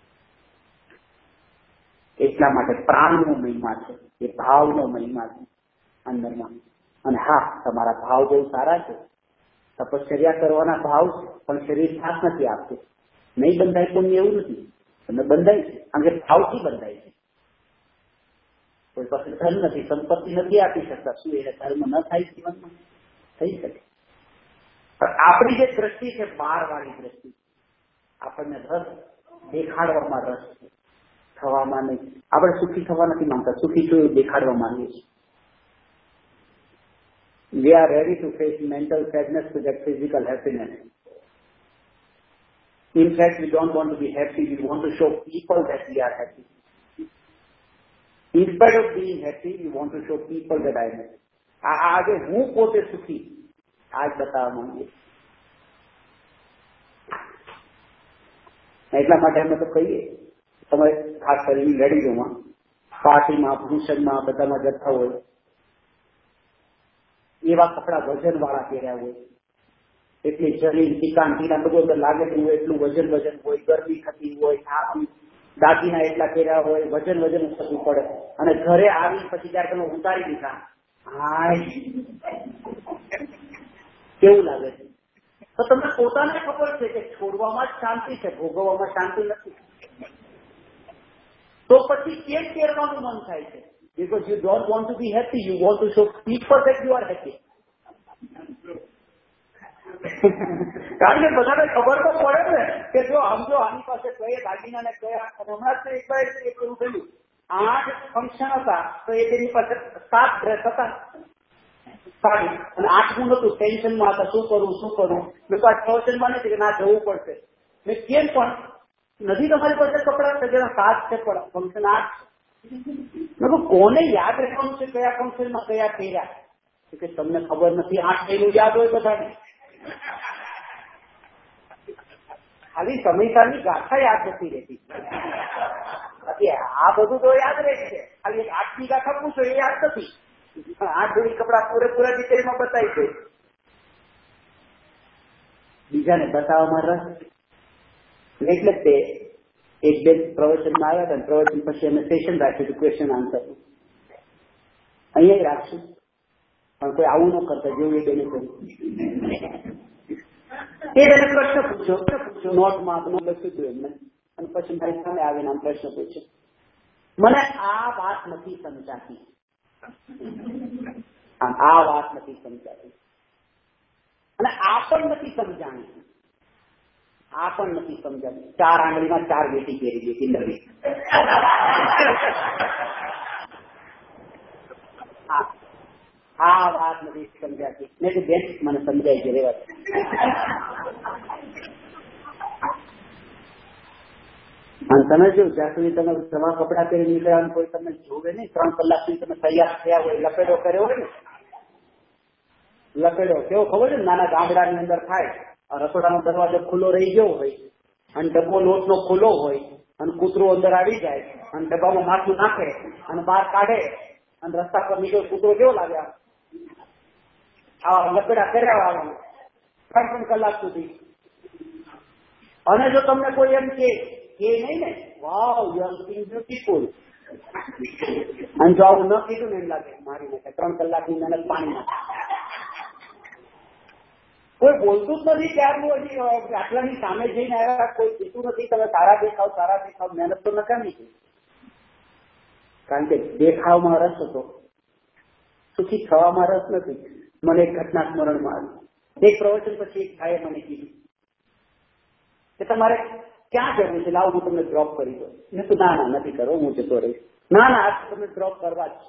A: એટલા માટે પ્રાણનો મહિમા છે, એ ભાવનો મહિમા છે અંદરમાં. અને હા, તમારા ભાવ બહુ સારા છે, તપશ્ચર્યા કરવાના ભાવ છે, પણ શરીર સાથ નથી આપતું. નહીં બંધાય પુણ્ય એવું નથી, તમે બંધાય છે, કારણ કે ભાવથી બંધાય છે. કોઈ પાસે ધન નથી, સંપત્તિ નથી આપી શકતા, શું એને ધર્મ ન થાય જીવનમાં? થઈ શકે. પણ આપણી જે દ્રષ્ટિ છે બહાર વાળી દ્રષ્ટિ, આપણને રસ દેખાડવામાં રસ છે, થવામાં નહીં. આપણે સુખી થવા નથી માંગતા, સુખી છું એવું દેખાડવા માંગીએ છીએ. We are ready to face mental sadness to get physical happiness. In fact, we don't want to be happy. We want to show people that we are happy. Instead of being happy, we want to show people that I am happy. આજે હું પોતે સુખી આજ બતાવવા માંગીએ. એટલા માટે અમે તો કહીએ, તમે ખાસ કરીને લેડીઝોમાં પાર્ટીમાં, ફંક્શનમાં બધામાં જતા હોય, એવા કપડા વજન વાળા પહેર્યા હોય, એટલી શરીર ટીકાણ ટીકા બધું લાગે કે એટલું વજન વજન હોય, ગરમી થતી હોય, દાગીના એટલા પહેર્યા હોય, વજન વજન થતું પડે, અને ઘરે આવી પછી ત્યારે તમે ઉતારી દીધા, હા કેવું લાગે છે? તો તમને પોતાને ખબર છે કે છોડવામાં જ શાંતિ છે, ભોગવવામાં શાંતિ નથી. તો પછી કેમ પહેરવાનું મન થાય છે? Because you don't want to be happy, you want to show people that you are happy. કારણ કે બધાને ખબર તો પડે ને કે જો આમ જો આની પાસે કયા દાગીના ને કયા, હમણાં તો એક વાર એક એવું થયું, આઠ ફંક્શન હતા તો એ તેની પાસે સાત ડ્રેસ હતા સાડી, અને આઠમું નતું, ટેન્શનમાં હતા, શું કરું શું કરું. મેં તો આ ટેન્શનમાં નથી કે ના જવું પડશે. મેં કેમ પણ નથી તમારી પાસે કપડા છે જેના સાત છે પણ ફંક્શન આઠ છે. કોને યાદ રાખવાનું છે કયા ફંક્શનમાં કયા પહેર્યા? કે તમને ખબર નથી, આઠ મહિનું યાદ હોય બધાને, ખાલી સમયસારની ગાથા યાદ નથી રહેતી. આ બધું તો યાદ રહે છે, ખાલી આઠની ગાથા પૂછો એ યાદ નથી. આઠ જોડી કપડા પૂરેપૂરા ડિટેલમાં બતાવી દે. બીજાને બતાવવામાં રસ. એટલે તે એક બે પ્રવચનમાં આવ્યા હતા, પ્રવચન પછી અમે સેશન રાખ્યું હતું ક્વેશ્ચન આન્સર. અહીંયા રાખશું, પણ કોઈ આવું ન કરતા જેવું એ બેને કર્યું. એ બેને પ્રશ્ન પૂછ્યો પૂછ્યો નોટમાં લખ્યું હતું એમને, અને પછી મારી સામે આવીને આમ પ્રશ્ન પૂછ્યો, મને આ વાત નથી સમજાતી, આ વાત નથી સમજાતી, અને આ પણ નથી સમજાણી, આ પણ નથી સમજાતી. ચાર આંગળીમાં ચાર બેટી પહેરી ગઈ કિન્ડરની. આ વાત નથી સમજાતી. મેં તો બેન મને સમજાય છે રેવા. અને તમે જો જ્યાં સુધી તમે નવા કપડા પહેરી નીકળ્યા કોઈ તમને જોવે નહીં, ત્રણ કલાક સુધી તમે તૈયાર થયા હોય, લપેટો કર્યો હોય ને, લપેટો કેવો ખબર છે? નાના ગામડાની અંદર થાય, રસોડાનો દરવાજો ખુલ્લો રહી ગયો હોય, અને ડબ્બો લોટનો ખુલ્લો હોય, અને કૂતરો અંદર આવી જાય, અને ડબ્બામાં માથું નાખે, અને બહાર કાઢે, અને રસ્તા પર નીકળે. કૂતરો કેવો લાગે? આવા લપેડા કર્યા આવવાનું ત્રણ ત્રણ કલાક સુધી. અને જો તમને કોઈ એમ કે નહીં ને, wow you are looking beautiful, અને જો આવું ન કીધું ને એમ લાગે મારી નાખે, ત્રણ કલાકની મહેનત પાણી નાખે. કોઈ બોલતું જ નથી ત્યારનું, હજી આટલાની સામે જઈને આવ્યા, કોઈ કીધું નથી તમે સારા દેખાવ સારા દેખાવ. મહેનત તો નકામી છે, કારણ કે દેખાવમાં રસ હતો, સુખી થવામાં રસ નથી. મને એક ઘટના સ્મરણમાં આવી. એક પ્રવચન પછી એક ભાઈએ મને કીધું કે તમારે ક્યાં જવું છે, લાવો હું તમને ડ્રોપ કરી દઉં. મેં તો ના ના નથી કરવો, હું જતો રહીશ. ના ના આજ તમે ડ્રોપ કરવા જ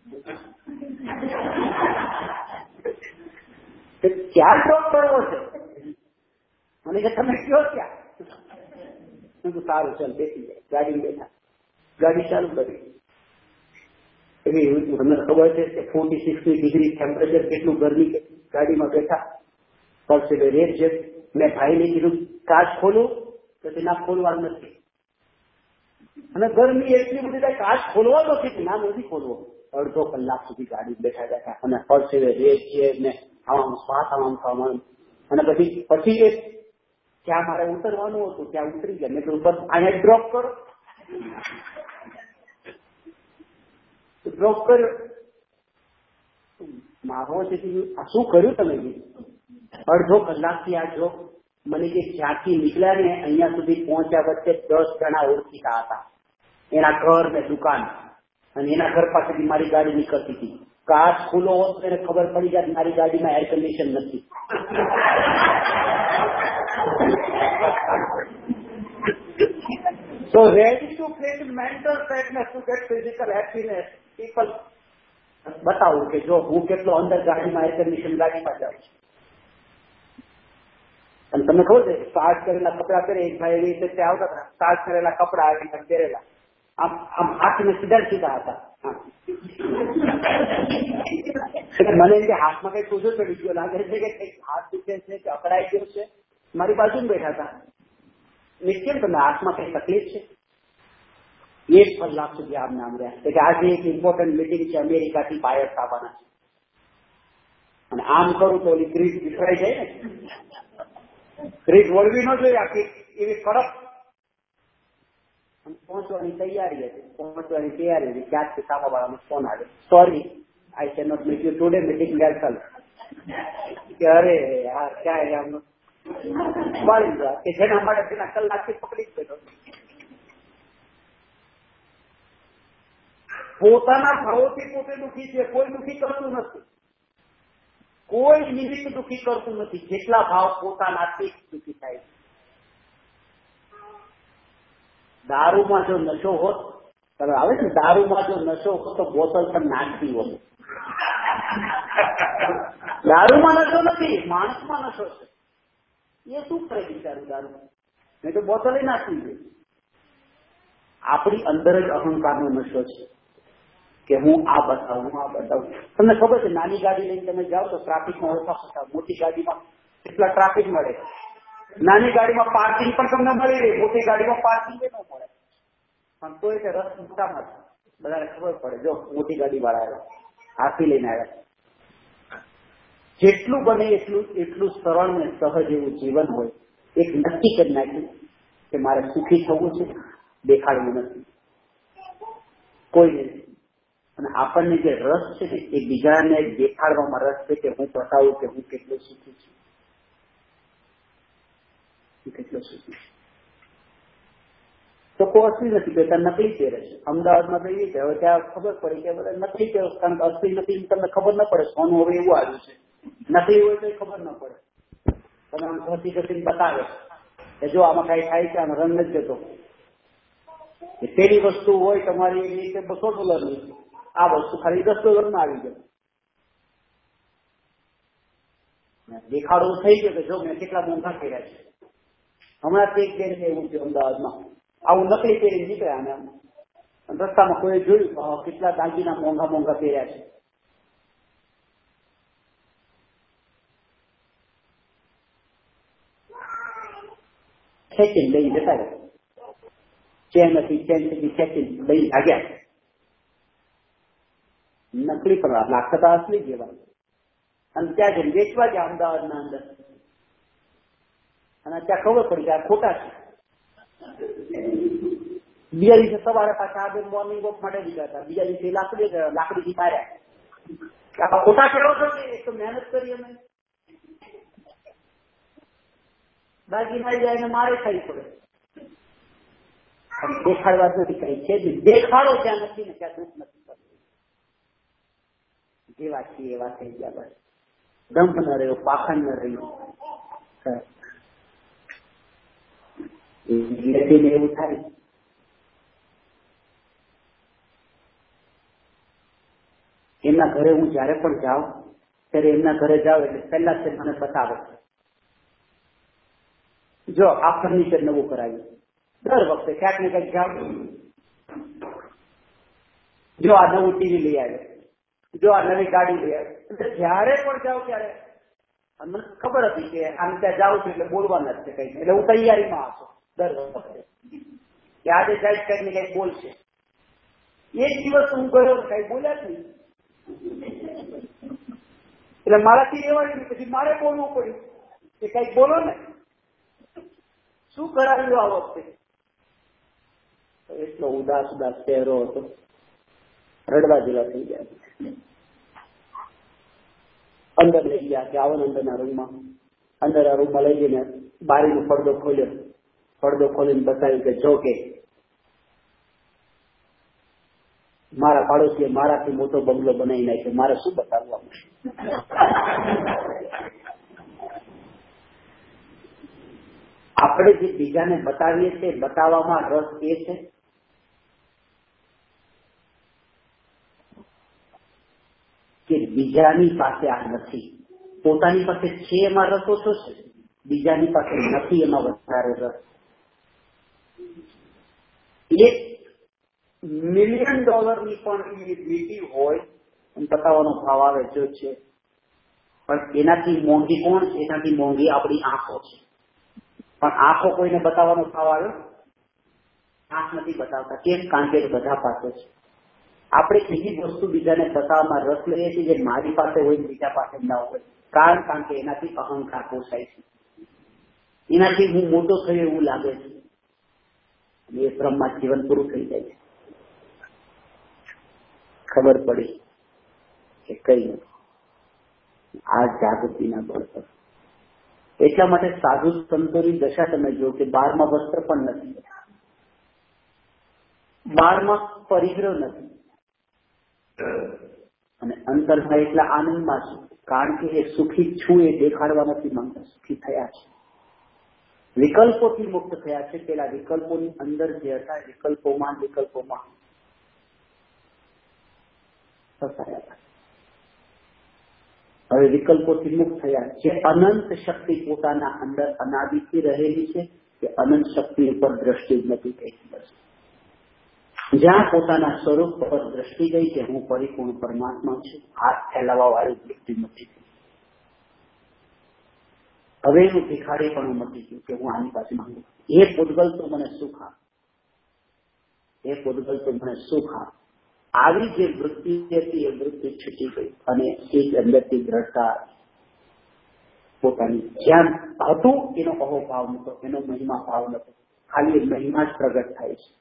A: છે. ક્યાં ડ્રોપ કરવો છે? મને કે તમે કયો ક્યાં? સારું ચાલ બેસી જાય. ગાડી બેઠા, ગાડી ચાલુ કરી. એવી તમને ખબર છે કે ફોર્ટી સિક્સ ડિગ્રી ટેમ્પરેચર, કેટલું ગરમી, ગાડીમાં બેઠા પડશે રેત છે. મેં ભાઈને કીધું કાચ ખોલું, તો તેના ખોલવાનું નથી. અને ગરમી એટલી બધી થાય કાચ ખોલવા નથી, ના નથી ખોલવો. અડધો કલાક સુધી ગાડી બેઠા બેઠા અને પરસેવે રેત છે ને આમ શ્વાસ આમ થવાનું અને પછી પછી એ ત્યાં મારે ઉતરવાનું હતું ત્યાં ઉતરી ગયા. મેં કીધું બસ અહીંયા ડ્રોપ કરો. ડ્રોપ કર્યો. મારો છે આ શું કર્યું તમે? અડધો કલાકથી આ જો મને જે જ્યાંથી નીકળ્યા ને અહીંયા સુધી પહોંચ્યા વચ્ચે દસ જણા ઓળખીતા હતા. એના ઘર ને દુકાન અને એના ઘર પાસેથી મારી ગાડી નીકળતી હતી. કાચ ખુલ્લો હોત તો એને ખબર પડી જાય મારી ગાડીમાં એર કન્ડિશન નથી. So ready to create mental sadness to get physical happiness. People બતાવું કે જો હું કેટલો અંદર ગાડીમાં એર કન્ડિશન ગાડીમાં જાઉં છું. અને તમને ખબર છે સ્ટાર્ટ કરેલા કપડા પહેરે એક ભાઈ એવી રીતે આવતા હતા. સ્ટાર્ટ કરેલા કપડા આવી પહેરેલા આમ આમ હાથને સીધા સીધા હતા. મને એમ કે હાથમાં કઈ સોજો ચડી ગયો લાગે છે કે કઈક હાથ દુખે છે કે અકળાઈ ગયો છે. મારી બાજુમાં બેઠા હતા. કેમ તમે હાથમાં કઈ તકલીફ છે? એક કલાક સુધી આમ નામ રહ્યા કે આજે એક ઇમ્પોર્ટન્ટ મિટિંગ છે અમેરિકાથી બાયર્સ આવવાના છે અને આમ કરું તો ઓલી ગ્રીડ વિખરાઈ જાય ને. ગ્રીડ વળવી ન જોઈએ આખી એવી કડક. પહોંચવાની તૈયારી હતી પહોંચવાની તૈયારી હતી ક્યાંકથી સામાવાળાનો ફોન આવે. Sorry I can not make you today meeting cancel. કે અરે યાર ક્યાં આમનું વાળી ગયા કે જેના માટે તેના કલાકથી પકડી જ બેઠો. પોતાના ભાવોથી પોતે દુઃખી છે. કોઈ દુઃખી કરતું નથી. કોઈ નિમિત્ત દુઃખી કરતું નથી. જેટલા ભાવ પોતાનાથી દુઃખી થાય છે. દારૂમાં જો નશો હોત તમે આવે ને દારૂમાં જો નશો હોત તો બોટલ પર નાખતી હોત. દારૂમાં નશો નથી માણસમાં નશો છે. એ શું કરે બિચારું દારૂ? નહીં તો બોટલ નાખવી જોઈએ. આપણી અંદર જ અહંકારનો નશો છે કે હું આ બતાવું હું આ બતાવું. તમને ખબર છે નાની ગાડી લઈને તમે જાઓ તો ટ્રાફિકમાં ઓછા ફસાવ. મોટી ગાડીમાં એટલા ટ્રાફિક મળે. નાની ગાડીમાં પાર્કિંગ પણ તમને મળી રહે. મોટી ગાડીમાં પાર્કિંગ ન મળે. પણ તો એ રસ મોટામાં બધાને ખબર પડે જો મોટી ગાડી વાળા આવ્યા હાથી લઈને આવ્યા. જેટલું બને એટલું એટલું સરળ ને સહજ એવું જીવન હોય. એક નક્કી કરી નાખ્યું કે મારે સુખી થવું છે. દેખાડવું નથી કોઈ નહીં. અને આપણને જે રસ છે ને એ બીજાને દેખાડવામાં રસ છે કે હું બતાવું કે હું કેટલો સુખી છું. કેટલો સુખી છું. તો કોઈ અસલી નથી કહેતા નકલી પહેરે છે. અમદાવાદમાં તો એવી છે હવે ત્યાં ખબર પડી કે બધા નકલી પહેરે કારણ કે અસલી નથી તમને ખબર ન પડે. સોનું હવે એવું આવ્યું છે નકલી હોય તો ખબર ન પડે. તમે આમ ઘસી ઘસીને બતાવે કે જો આમાં કઈ થાય છે આનો રંગ નથી જતો. પેલી વસ્તુ હોય તમારી એવી રીતે બસો ડોલરની આ વસ્તુ ખાલી દસ ડોલરમાં આવી જાય. દેખાડો થઈ ગયો કે જો મેં કેટલા મોંઘા કર્યા છે. હમણાં તે એક બેન એવું છે અમદાવાદમાં આવું નકલી પહેરીને નીકળ્યા અને રસ્તામાં કોઈ જોયું કેટલા દાગીના મોંઘા મોંઘા પહેર્યા છે. ખેંચીને લઈને જતા રહ્યા. ચેન હતી ચેન સુધી ખેંચીને લઈને ભાગ્યા. નકલી પણ લાગતા અસલી જેવા. અને ત્યાં જઈને વેચવા ગયા અમદાવાદના અંદર. અને ત્યાં ખબર પડી કે આ ખોટા છે. બીજા દિવસે સવારે પાછા આ મોર્નિંગ વોક માટે નીકળ્યા હતા. બીજા દિવસે લાકડી લાકડીથી માર્યા. ખોટા કરો છો ને એક તો મહેનત કરી અમે બાકી મારી જાય ને મારે ખાઈ પડે. દેખાડવા નથી કઈ છે દેખાડો ત્યાં નથી ને ત્યાં દુઃખ નથી. જેવા છીએ એવા થઈ ગયા બસ. દંભ ન રહ્યો પાખંડ ન રહ્યો. એવું થાય. એમના ઘરે હું જયારે પણ જાઉં ત્યારે એમના ઘરે જાઉં એટલે પહેલા તે મને બતાવે જો આ ફર્નિચર નવું કરાવ્યું. દર વખતે ક્યાંક ને ક્યાંક જાઉં જો આ નવું ટીવી લઈ આવ્યો જો આ નવી ગાડી લઈ આવ્યો. એટલે જયારે પણ જાઉં ત્યારે મને ખબર હતી કે આમ ત્યાં જાઉં છું એટલે બોલવાના જ છે કઈક. એટલે હું તૈયારીમાં હતો દર વખતે કે આજે જાય કઈક ને કઈક બોલશે. એક દિવસ હું ગયો કઈ બોલ્યા જ નહીં, એટલે મારાથી રહેવાય નહીં. પછી મારે બોલવું પડ્યું કે કઈક બોલો ને, શું કરાવ્યું આ વખતે? એટલો ઉદાસ ઉદાસ ચહેરો હતો, રડવા જેવા થઈ ગયા. અંદર લઈ ગયા કે આવો અંદરના રૂમમાં. અંદરના રૂમમાં લઈ જઈને બારીનો પડદો ખોલ્યો. પડદો ખોલીને બતાવ્યું કે જો કે મારા પાડોશીએ મારાથી મોટો બંગલો બનાવી નાખ્યો, મારે શું બતાવવા? આપણે જે બીજાને બતાવીએ છીએ, બતાવવામાં રસ એ છે કે બીજાની પાસે આ નથી. પોતાની પાસે છે એમાં રસ ઓછો છે, બીજાની પાસે નથી એમાં વધારે રસ. એક મિલિયન ડોલરની પણ એ વીટી હોય અને બતાવવાનો ભાવ આવે જો છે, પણ એનાથી મોંઘી કોણ છે? એનાથી મોંઘી આપણી આંખો છે. પણ આંખો કોઈને બતાવવાનો ભાવ આવ્યો? આંખ નથી બતાવતા. કેમ? કારણ કે બધા પાસે છે. આપણે એવી વસ્તુ બીજાને બતાવવામાં રસ લઈએ છીએ જે મારી પાસે હોય બીજા પાસે ના હોય. કારણ કારણ કે એનાથી અહંકાર પોસાય છે, એનાથી હું મોટો થયો એવું લાગે છે, એ ક્રમમાં જીવન પૂરું થઈ જાય છે. ખબર પડી કે કઈ નથી આ જાગૃતિના બળ પર. એટલા માટે સાધુ સંતોની દશા તમે જો કે બારમાં વસ્ત્ર પણ નથી, બારમાં પરિગ્રહ નથી, અને અંતરમાં એટલા આનંદમાં છે કારણ કે એ સુખી છું એ દેખાડવા નથી માંગતા, સુખી થયા છે, વિકલ્પોથી મુક્ત થયા છે. પેલા વિકલ્પોની અંદર જે હતા વિકલ્પોમાં વિકલ્પોમાં ફસાયા હતા. હવે વિકલ્પોથી મુક્ત થયા. જે અનંત શક્તિ પોતાના અંદર અનાદિથી રહેલી છે તે અનંત શક્તિ ઉપર દ્રષ્ટિ નથી થઈ. જ્યાં પોતાના સ્વરૂપ પર દ્રષ્ટિ ગઈ કે હું પરિપૂર્ણ પરમાત્મા છું, હાથ ફેલાવા વાળી વૃત્તિ નથી. હવે એનું ભિખારી પણ મટી ગયું કે હું આની પાસે માંગુ. એ પૂતગલ તો મને સુખ આપ, એ પૂતગલ તો મને સુખ આપ. આવી જે વૃત્તિ હતી એ વૃત્તિ છૂટી ગઈ અને એક અંદરથી દ્રઢતા પોતાની જ્યાં હતું એનો અહોભાવ નતો, એનો મહિમા ભાવ નતો, ખાલી મહિમા જ પ્રગટ થાય છે.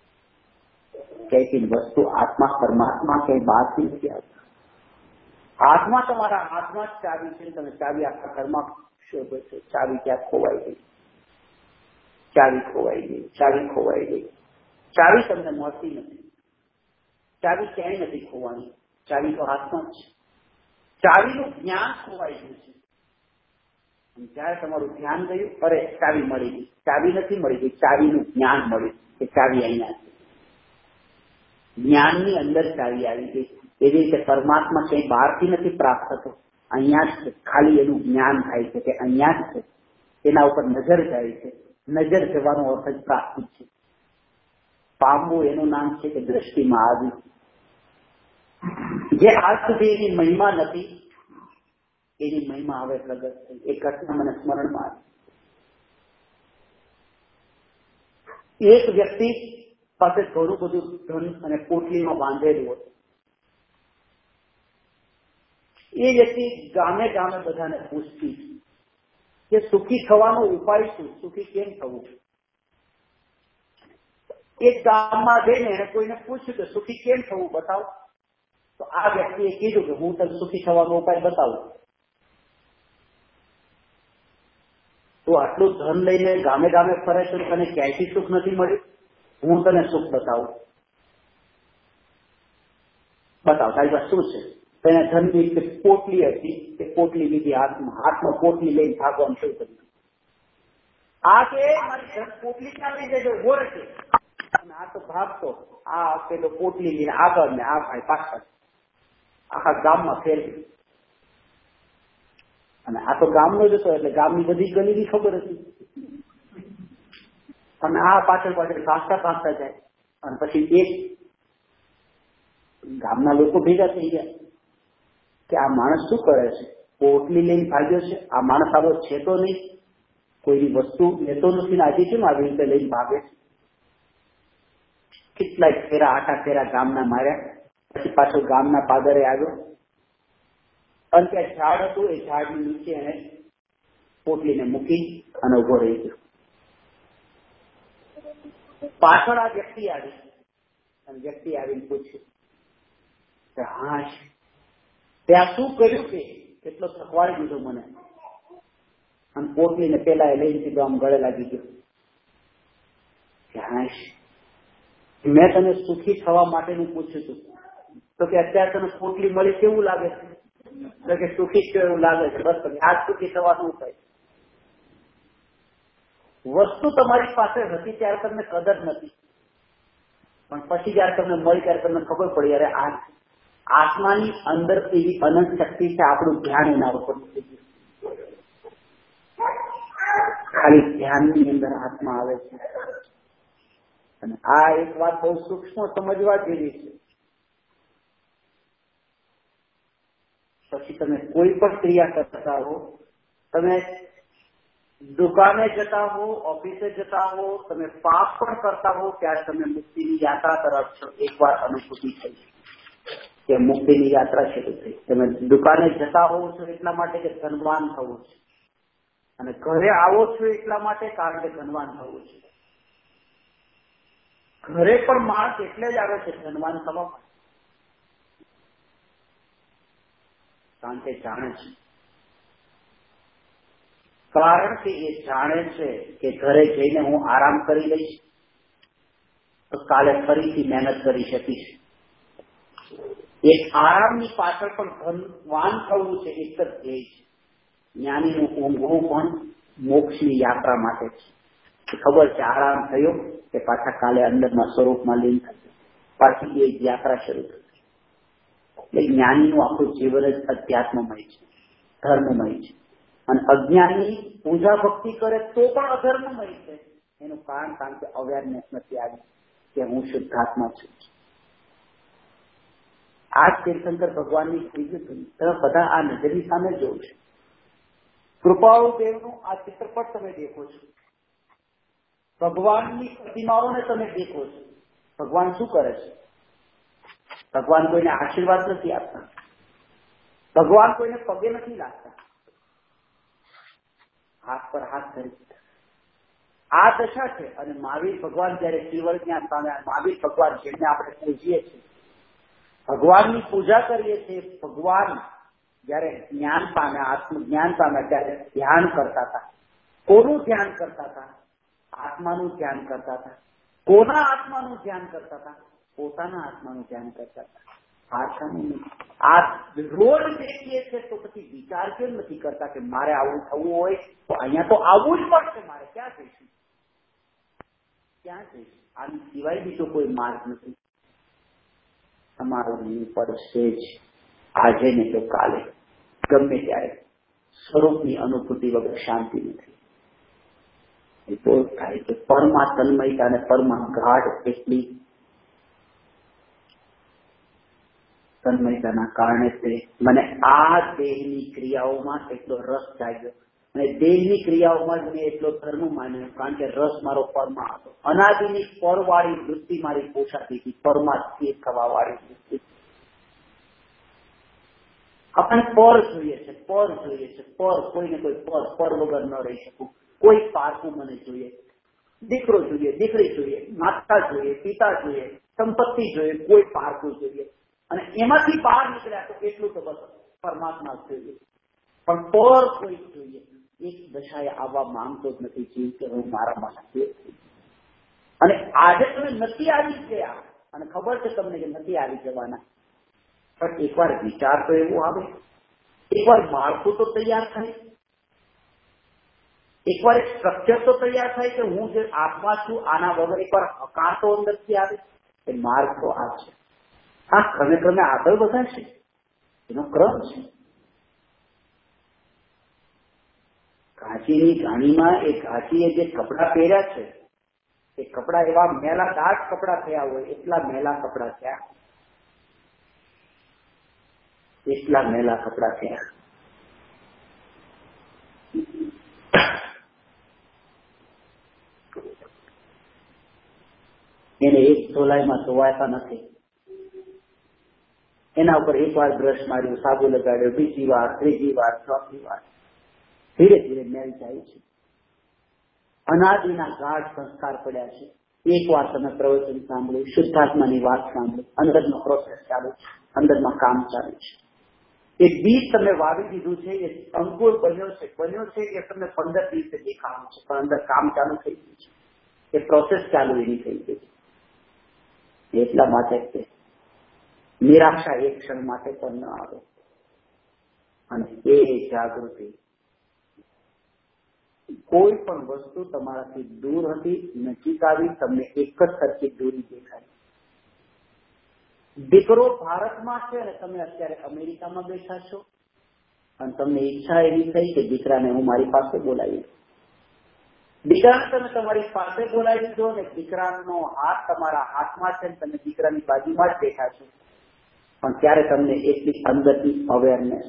A: કઈક વસ્તુ આત્મા પરમાત્મા કઈ બાદ નથી આવતા. હાથમાં તમારા હાથમાં જ ચાવી છે, તમે ચાવી આખા ઘરમાં શોધો છો, ચાવી ક્યાં ખોવાઈ ગઈ, ચાવી ખોવાઈ ગઈ, ચાવી ખોવાઈ ગઈ. ચાવી તમને મળતી નથી, ચાવી ક્યાંય નથી ખોવાની, ચાવી તો હાથમાં જ છે. ચાવીનું જ્ઞાન ખોવાઈ ગયું છે. જયારે તમારું ધ્યાન ગયું, અરે ચાવી મળી ગઈ, ચાવી નથી મળી ગઈ, ચાવીનું જ્ઞાન મળ્યું કે ચાવી અહીંયા છે. જ્ઞાનની અંદર ચાવી આવી ગઈ. એવી રીતે પરમાત્મા કઈ બહારથી નથી પ્રાપ્ત થતો, અહીંયા જ છે. ખાલી એનું જ્ઞાન થાય છે કે અહીંયા જ છે, એના ઉપર નજર જાય છે. નજર જવાનો અર્થ જ પ્રાપ્તિ છે. પામવું એનું નામ છે કે દ્રષ્ટિમાં આવ્યું. જે આજ સુધી એની મહિમા નથી એની મહિમા હવે પ્રગટ થઈ. એ ઘટના મને સ્મરણમાં આવી. એક વ્યક્તિ પાસે ઘણું બધું ધન અને પોટલીમાં બાંધેલું હતું. એ વ્યક્તિ ગામે ગામે બધાને પૂછતી કે સુખી થવાનો ઉપાય શું, સુખી કેમ થવું. એક ગામમાં જઈને એને કોઈને પૂછ્યું કે સુખી કેમ થવું બતાવો. તો આ વ્યક્તિએ કીધું કે હું તને સુખી થવાનો ઉપાય બતાવું. તો આટલું ધન લઈને ગામે ગામે ફરે છે, તને ક્યાંયથી સુખ નથી મળ્યું, હું તને સુખ બતાવું. બતાવ તારી પાસે શું છે. તો એને ધનની પોટલી હતી, તે પોટલી લીધી હાથમાં, હાથમાં પોટલી લઈને ભાગવાનું શરૂ કર્યું. આ કે મારી ધન પોટલી ક્યાં લઈ જજો, ઉભો રહેશે. અને આ તો ભાગતો, આ પેલો પોટલી લઈને આગળ ને આ ભાઈ પાછળ, આખા ગામમાં ફેરવી. અને આ તો ગામનો જ હતો એટલે ગામની બધી ગલીની ખબર હતી. અને આ પાછળ પાછળ ભાગતા ભાગતા જાય. અને પછી એક ગામના લોકો ભેગા થઈ ગયા કે આ માણસ શું કરે છે, પોટલી લઈને ભાગ્યો છે, આ માણસ આવો છે તો નહીં, કોઈની વસ્તુ લેતો નથી ને આજે કેમ આવી રીતે લઈને ભાગે છે. કેટલાય ફેરા આટા ફેરા ગામના માર્યા, પછી પાછો ગામના પાદરે આવ્યો અને ત્યાં ઝાડ હતું, એ ઝાડની નીચે એને પોટલીને મૂકી અને ઉભો રહી ગયો. પાછળ આ વ્યક્તિ આવી અને વ્યક્તિ આવીને પૂછ્યું કે હા ત્યાં શું કર્યું, કે કેટલો થકવાડી દીધો મને, અને પોટલીને પેલા એ લઈને સીધો આમ ગળે લાગી ગયો કે હા મેં તને સુખી થવા માટેનું પૂછ્યું હતું, તો કે અત્યારે તને પોટલી મળી કેવું લાગે છે, તો કે સુખી છે એવું લાગે છે, બસ આજ સુખી થવા શું થાય. વસ્તુ તમારી પાસે હતી ત્યારે તમને કદર નથી, પણ પછી જયારે તમને મળી ત્યારે તમને ખબર પડી અરે આ આત્માની અંદર એવી અનંત શક્તિ છે, આપણું ધ્યાન એના ઉપર થઈ ગયું. ખાલી ધ્યાનની અંદર આત્મા આવે છે. અને આ એક વાત બહુ સૂક્ષ્મ સમજવા જેવી છે. પછી તમે કોઈ પણ ક્રિયા કરતા હો, તમે દુકાને જતા હો, ઓફિસે જતા હો, તમે પાપ પણ કરતા હો, ત્યારે તમે મુક્તિની યાત્રા તરફ છો. એકવાર અનુભૂતિ થઈ કે મુક્તિની યાત્રા શરૂ થઈ. તમે દુકાને જતા હોવ છો એટલા માટે કે ધનવાન થવું છે, અને ઘરે આવો છો એટલા માટે કારણ કે ધનવાન થવું છે. ઘરે પણ માણસ એટલે જ આવે છે ધનવાન થવા માટે, કારણ કે જાણે છે, કારણ કે એ જાણે છે કે ઘરે જઈને હું આરામ કરી લઈશ તો કાલે ફરીથી મહેનત કરી શકીશ. એક આરામની પાછળ પણ ધનવાન થવું છે, એક જ ધ્યેય છે. જ્ઞાનીનું ઊંઘવું પણ મોક્ષની યાત્રા માટે છે. ખબર છે આરામ થયો કે પાછા કાલે અંદરના સ્વરૂપમાં લીન થશે, પાછી એ યાત્રા શરૂ થશે. એટલે જ્ઞાનીનું આખું જીવન જ અધ્યાત્મમય છે, ધર્મમય છે. અને અજ્ઞાની પૂજા ભક્તિ કરે તો પણ અધર્મમય છે. એનું કારણ કારણ કે અવેરનેસ નથી આવી કે હું શુદ્ધાત્મા છું. આ તીર્થંકર ભગવાનની ત્રીજું તમે બધા આ નજરની સામે જોઉં છે. કૃપાળુ દેવનું આ ચિત્રપટ તમે દેખો છો, ભગવાનની પ્રતિમાઓને તમે દેખો છો. ભગવાન શું કરે છે? ભગવાન કોઈને આશીર્વાદ નથી આપતા, ભગવાન કોઈને પગે નથી લાગતા, હાથ પર હાથ ધરી. આ દશા છે. અને મહાવીર ભગવાન જયારે કેવળ જ્ઞાન પામ્યા, મહાવીર ભગવાન જેમને આપણે પૂજીએ છીએ, ભગવાનની પૂજા કરીએ છીએ, ભગવાન જયારે જ્ઞાન પામ્યા, આત્મજ્ઞાન પામ્યા, ત્યારે ધ્યાન કરતા હતા. કોનું ધ્યાન કરતા હતા? આત્માનું ધ્યાન કરતા હતા. કોના આત્માનું ધ્યાન કરતા હતા? પોતાના આત્માનું ધ્યાન કરતા હતા. આત્માનું નહીં. આ રોજ દેખીએ છીએ તો પછી વિચાર કેમ નથી કરતા કે મારે આવું થવું હોય તો અહીંયા તો આવવું જ પડશે, મારે ક્યાં જઈશું, ક્યાં જઈશું? આની સિવાય બીજો કોઈ માર્ગ નથી. તમારો નહીં પડશે જ, આજે ને તો કાલે, ગમે ત્યારે. સ્વરૂપની અનુભૂતિ વગર શાંતિ નથી. એ તો થાય કે પરમા તન્મયતા અને પરમા ગાઢ એટલી તન્મયતાના કારણે તે મને આ દેહની ક્રિયાઓમાં એટલો રસ જાગ્યો, અને દેહની ક્રિયાઓમાં જ મેં એટલો ધર્મ માન્યો, કારણ કે રસ મારો પરમાં હતો. અનાદિની પરવાળી વૃત્તિ મારી પોષાતી હતી, પરમાં સ્થિર થવા વાળી વૃત્તિ. આપણે પર જોઈએ છે, પર જોઈએ છે, પર કોઈને કોઈ પર પર વગર ન રહી શકું. કોઈ પારકું મને જોઈએ, દીકરો જોઈએ, દીકરી જોઈએ, માતા જોઈએ, પિતા જોઈએ, સંપત્તિ જોઈએ, કોઈ પારકું જોઈએ. અને એમાંથી બહાર નીકળ્યા તો એટલું તો બસ પરમાત્મા જોઈએ, પણ પર કોઈ જોઈએ. એક દશાએ આવવા માંગતો જ નથી જીવ કે હું મારામાં નથી. અને આજે તમે નથી આવી ગયા, અને ખબર છે તમને કે નથી આવી જવાના, પણ એકવાર વિચાર તો એવો આવે, એકવાર માળખું તો તૈયાર થાય, એકવાર એક સ્ટ્રક્ચર તો તૈયાર થાય કે હું જે આત્મા છું આના વગર એકવાર હકાર તો અંદરથી આવે. એ માર્ગ તો આ છે. આ ક્રમે ક્રમે આગળ વધારશે, એનો ક્રમ છે. ઘાંચીની ઘાણીમાં એ ઘાંચીએ જે કપડા પહેર્યા છે, એ કપડા એવા મેલા દાટ કપડા થયા હોય, એટલા મેલા કપડા થયા, એટલા મેલા કપડા થયા. એને એક ધોલાઈમાં ધોવાતા નથી. એના ઉપર એક વાર બ્રશ માર્યું, સાબુ લગાડ્યો, બીજી વાર, ત્રીજી વાર, ચોથી વાર, ધીરે ધીરે મેલ જાય છે. અનાદિના ગાઢ સંસ્કાર પડ્યા છે. એક વાર તમે પ્રવચન સાંભળ્યું, શુદ્ધાત્માની વાત સાંભળી, અંદરનો પ્રોસેસ ચાલુ છે, અંદરમાં કામ ચાલુ છે. એ બીજ તમે વાવી દીધું છે, એ અંકુર બન્યો છે બન્યો છે એ તમને પંદર દિવસે દેખાવાનું છે, પણ અંદર કામ ચાલુ થઈ ગયું છે. એ પ્રોસેસ ચાલુ એની થઈ ગઈ છે. એટલા માટે નિરાશા એક ક્ષણ માટે પણ ન આવે. અને એ જાગૃતિ, કોઈ પણ વસ્તુ તમારાથી દૂર હતી, નજીક આવી, તમને એક જ સરખી દૂરી દેખાય. દીકરો ભારતમાં છે અને તમે અત્યારે અમેરિકામાં બેઠા છો, અને તમને ઈચ્છા એવી થઈ કે દીકરાને હું મારી પાસે બોલાવી દઉં. દીકરાને તમે તમારી પાસે બોલાવી દીધો ને દીકરાનો હાથ તમારા હાથમાં છે, તમે દીકરાની બાજુમાં જ બેઠા છો, પણ ત્યારે તમને એટલી અંદરથી અવેરનેસ,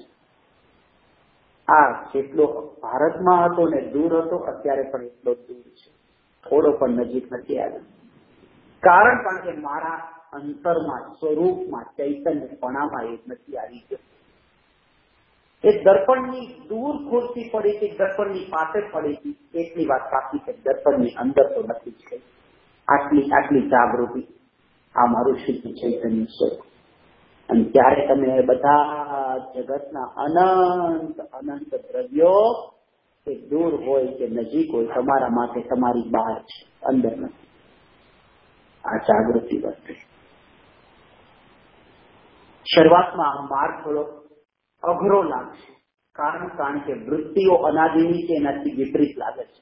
A: આ જેટલો ભારતમાં હતો ને દૂર હતો, અત્યારે પણ એટલો દૂર છે, થોડો પણ નજીક નથી આવ્યો. કારણ કારણ કે મારા અંતરમાં, સ્વરૂપમાં, ચૈતન્યપણામાં એ નથી આવી ગયો. એ દર્પણની દૂર ખુરશી પડી હતી, દર્પણની પાસે પડી હતી, એટલી વાત બાકી છે. દર્પણની અંદર તો નથી જ કઈ. આટલી આટલી જાગૃતિ, આ મારું શુદ્ધ ચૈતન્ય સ્વરૂપ. અને ત્યારે તમે બધા જગતના અનંત અનંત દ્રવ્યો એ દૂર હોય કે નજીક હોય, તમારા માટે તમારી બહાર છે, અંદર નથી. આ જાગૃતિ વર્તે. શરૂઆતમાં આ માર્ગ થોડો અઘરો લાગશે, કારણ કારણ કે વૃત્તિઓ અનાદિની છે, એનાથી વિપરીત લાગે છે.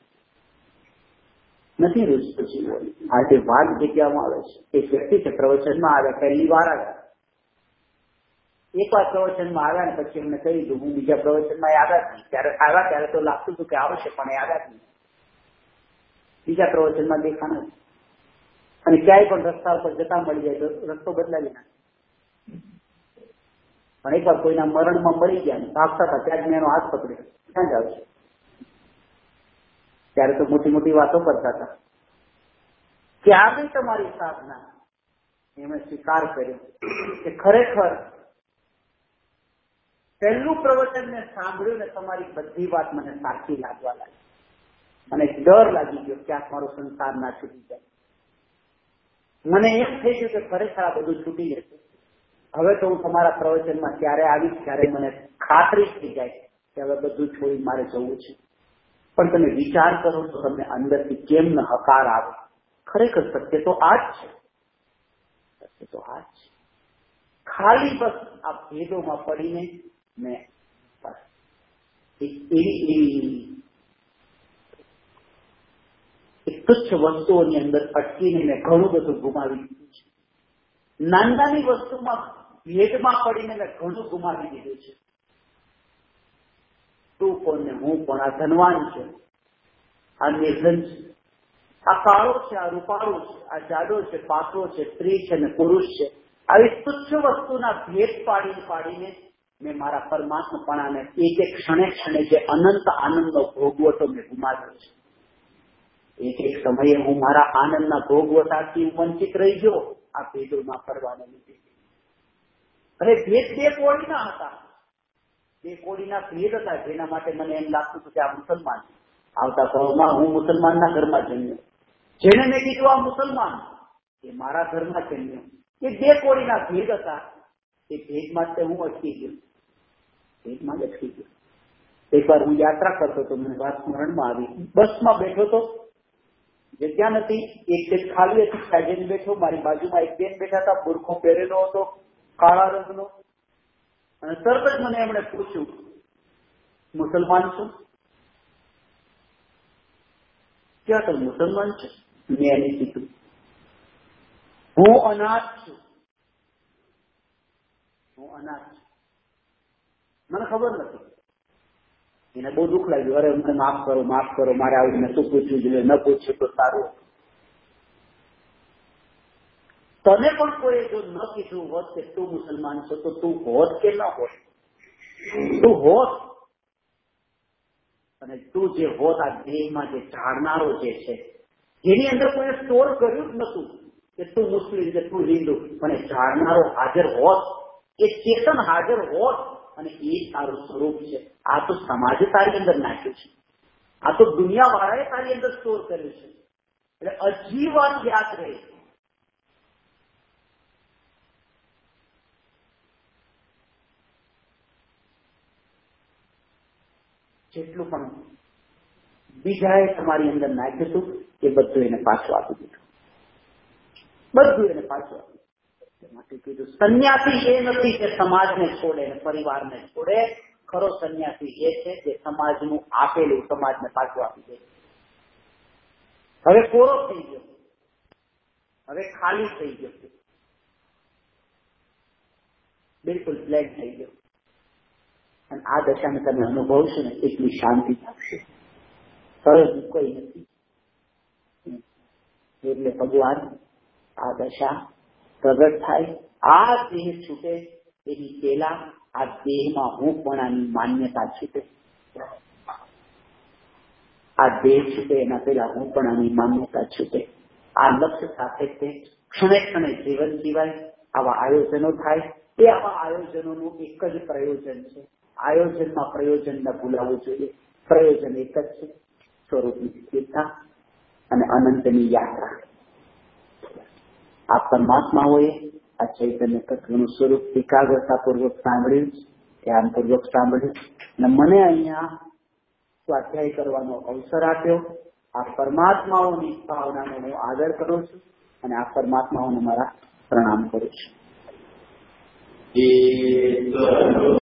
A: નથી રૂચતું જીવન. આજે વાત જગ્યામાં આવે છે. એક વ્યક્તિ છે, પ્રવચનમાં આવ્યા, પહેલી વાર આવ્યા. એક વાર પ્રવચનમાં આવ્યા ને પછી એમને કહી દીધું હું બીજા પ્રવચનમાં આવ્યા જ નહીં. ત્યારે આવ્યા ત્યારે તો લાગતું હતું કે આવશે, પણ એ આવ્યા જ નહીં. બીજા પ્રવચનમાં દેખા નથી. અને ક્યાંય પણ રસ્તા ઉપર જતા મળી જાય તો રસ્તો બદલાવી નાખે. પણ એકવાર કોઈના મરણમાં મળી ગયા ને ભાગતા હતા, ત્યાં જ મેં એનો હાથ પકડ્યો, ક્યાં જાવ છે? ત્યારે તો મોટી મોટી વાતો કરતા હતા. ક્યારે તમારી સાધના એમણે સ્વીકાર કર્યો કે ખરેખર પહેલું પ્રવચન મેં સાંભળ્યું ને તમારી બધી વાત મને સાચી લાગવા લાગી. મને ડર લાગી ગયો ક્યાંક મારો સંસાર ના છૂટી જાય. મને એમ થઈ ગયું કે ખરેખર આ બધું છૂટી જશે. હવે તો હું તમારા પ્રવચનમાં ત્યારે આવીશ ત્યારે મને ખાતરી થઈ જાય કે હવે બધું છોડી મારે જવું છે. પણ તમે વિચાર કરો તો તમને અંદરથી કેમ ન હકાર આવે. ખરેખર સત્ય તો આ જ છે. સત્ય તો આ જ છે. ખાલી બસ આ ભેદોમાં પડીને મેં બસ એવી એવી એક તુચ્છ વસ્તુઓની અંદર અટકીને મેં ઘણું બધું ગુમાવી દીધું છે. નાની નાની વસ્તુમાં ભેદમાં પડીને મેં ઘણું ગુમાવી દીધું છે. તું કોણ ને હું કોણ, આ ધનવાન છે, આ નિર્ધન છે, આ કાળો છે, આ રૂપાળો છે, આ જાડો છે, પાતળો છે, સ્ત્રી છે ને પુરુષ છે. આવી તુચ્છ વસ્તુના ભેદ પાડી પાડીને મેં મારા પરમાત્માપણાને એક એક ક્ષણે ક્ષણે જે અનંત આનંદનો ભોગવટો મેં ગુમાવ્યો છે. એક એક સમયે હું મારા આનંદના ભોગવટાથી વંચિત રહી ગયો આ ભેદોમાં ફરવાને લીધે. અને ભેદ બે કોળીના હતા, બે કોળીના ભેદ હતા, જેના માટે મને એમ લાગતું હતું કે આ મુસલમાન. આવતા ભાવમાં હું મુસલમાનના ઘરમાં જન્મ્યો. જેને મેં કીધું આ મુસલમાન, એ મારા ઘરમાં જન્મ્યો. એ બે કોળીના ભેદ હતા. એ ભેદમાં જ હું અટકી ગયો. ભેદમાં જ અટકી ગયો. એક વાર હું યાત્રા કરતો હતો, મને વાત સ્મરણમાં આવી. બસમાં બેઠો તો જગ્યા નથી, એક સીટ ખાલી હતી, સાઈડે બેઠો. મારી બાજુમાં એક બેન બેઠા હતા, બુરખો પહેરેલો હતો, કાળા રંગનો. અને તરત જ મને એમણે પૂછ્યું, મુસલમાન છું? ક્યાં તો મુસલમાન છે? મેં એને કીધું હું અનાથ છું. હું અનાથ છું. મને ખબર નથી. એને બહુ દુઃખ લાગ્યું. અરે મને માફ કરો, માફ કરો, મારે આવું નતું પૂછવું જોઈએ, ન પૂછ્યું તો સારું. તને પણ કોઈ જો ન કીધું હોત કે તું મુસલમાન છો તો તું હોત કે ન હોત? તું હોત. અને તું જે હોત આ દેહમાં જે ઝાડનારો જે છે, જેની અંદર કોઈ સ્ટોર કર્યું જ નતું, કે તું મુસ્લિમ કે તું હિન્દુ, પણ જાણનારો હાજર હોત, એ ચેતન હાજર હોત અને એ તારું સ્વરૂપ છે. આ તો સમાજે તારી અંદર નાખ્યું છે, આ તો દુનિયા વાળાએ તારી અંદર સ્ટોર કર્યું છે. એટલે હજી વાત યાદ રહે. જેટલું પણ બીજાએ તમારી અંદર નાખ્યું હતું એ બધું એને પાછું આપી દીધું, બધું એને પાછું આપી દીધું. માટે કીધું સંન્યાસી એ નથી કે સમાજને છોડે ને પરિવારને છોડે. ખરો સંન્યાસી એ છે જે સમાજનું આપેલું સમાજને પાછું આપી દે. હવે કોરો થઈ ગયો, હવે ખાલી થઈ ગયો, બિલકુલ બ્લેક થઈ ગયો. અને આ દશાને તમે અનુભવશો ને એટલી શાંતિ લાગશે. સરસ કોઈ નથી. એટલે ભગવાન આ દશા પ્રગટ થાય, આ દેહ છૂટે એની પેલા આ દેહમાં હુંપણાની માન્યતા છૂટે. આ દેહ છૂટે એના પેલા હુંપણાની માન્યતા છૂટે. આ લક્ષ્ય સાથે તે ક્ષણે ક્ષણે જીવન જીવાય. આવા આયોજનો થાય. એ આવા આયોજનોનું એક જ પ્રયોજન છે. આયોજનમાં પ્રયોજન ન ભૂલાવવું જોઈએ. પ્રયોજન એક જ છે, સ્વરૂપની સ્થિરતા અને અનંતની યાત્રા. આ પરમાત્માઓએ આ ચૈતન્ય તત્વનું સ્વરૂપ એકાગ્રતાપૂર્વક સાંભળ્યું, ધ્યાનપૂર્વક સાંભળ્યું અને મને અહીંયા સ્વાધ્યાય કરવાનો અવસર આપ્યો. આ પરમાત્માઓની ભાવનાનો હું આદર કરું છું અને આ પરમાત્માઓને મારા પ્રણામ કરું છું.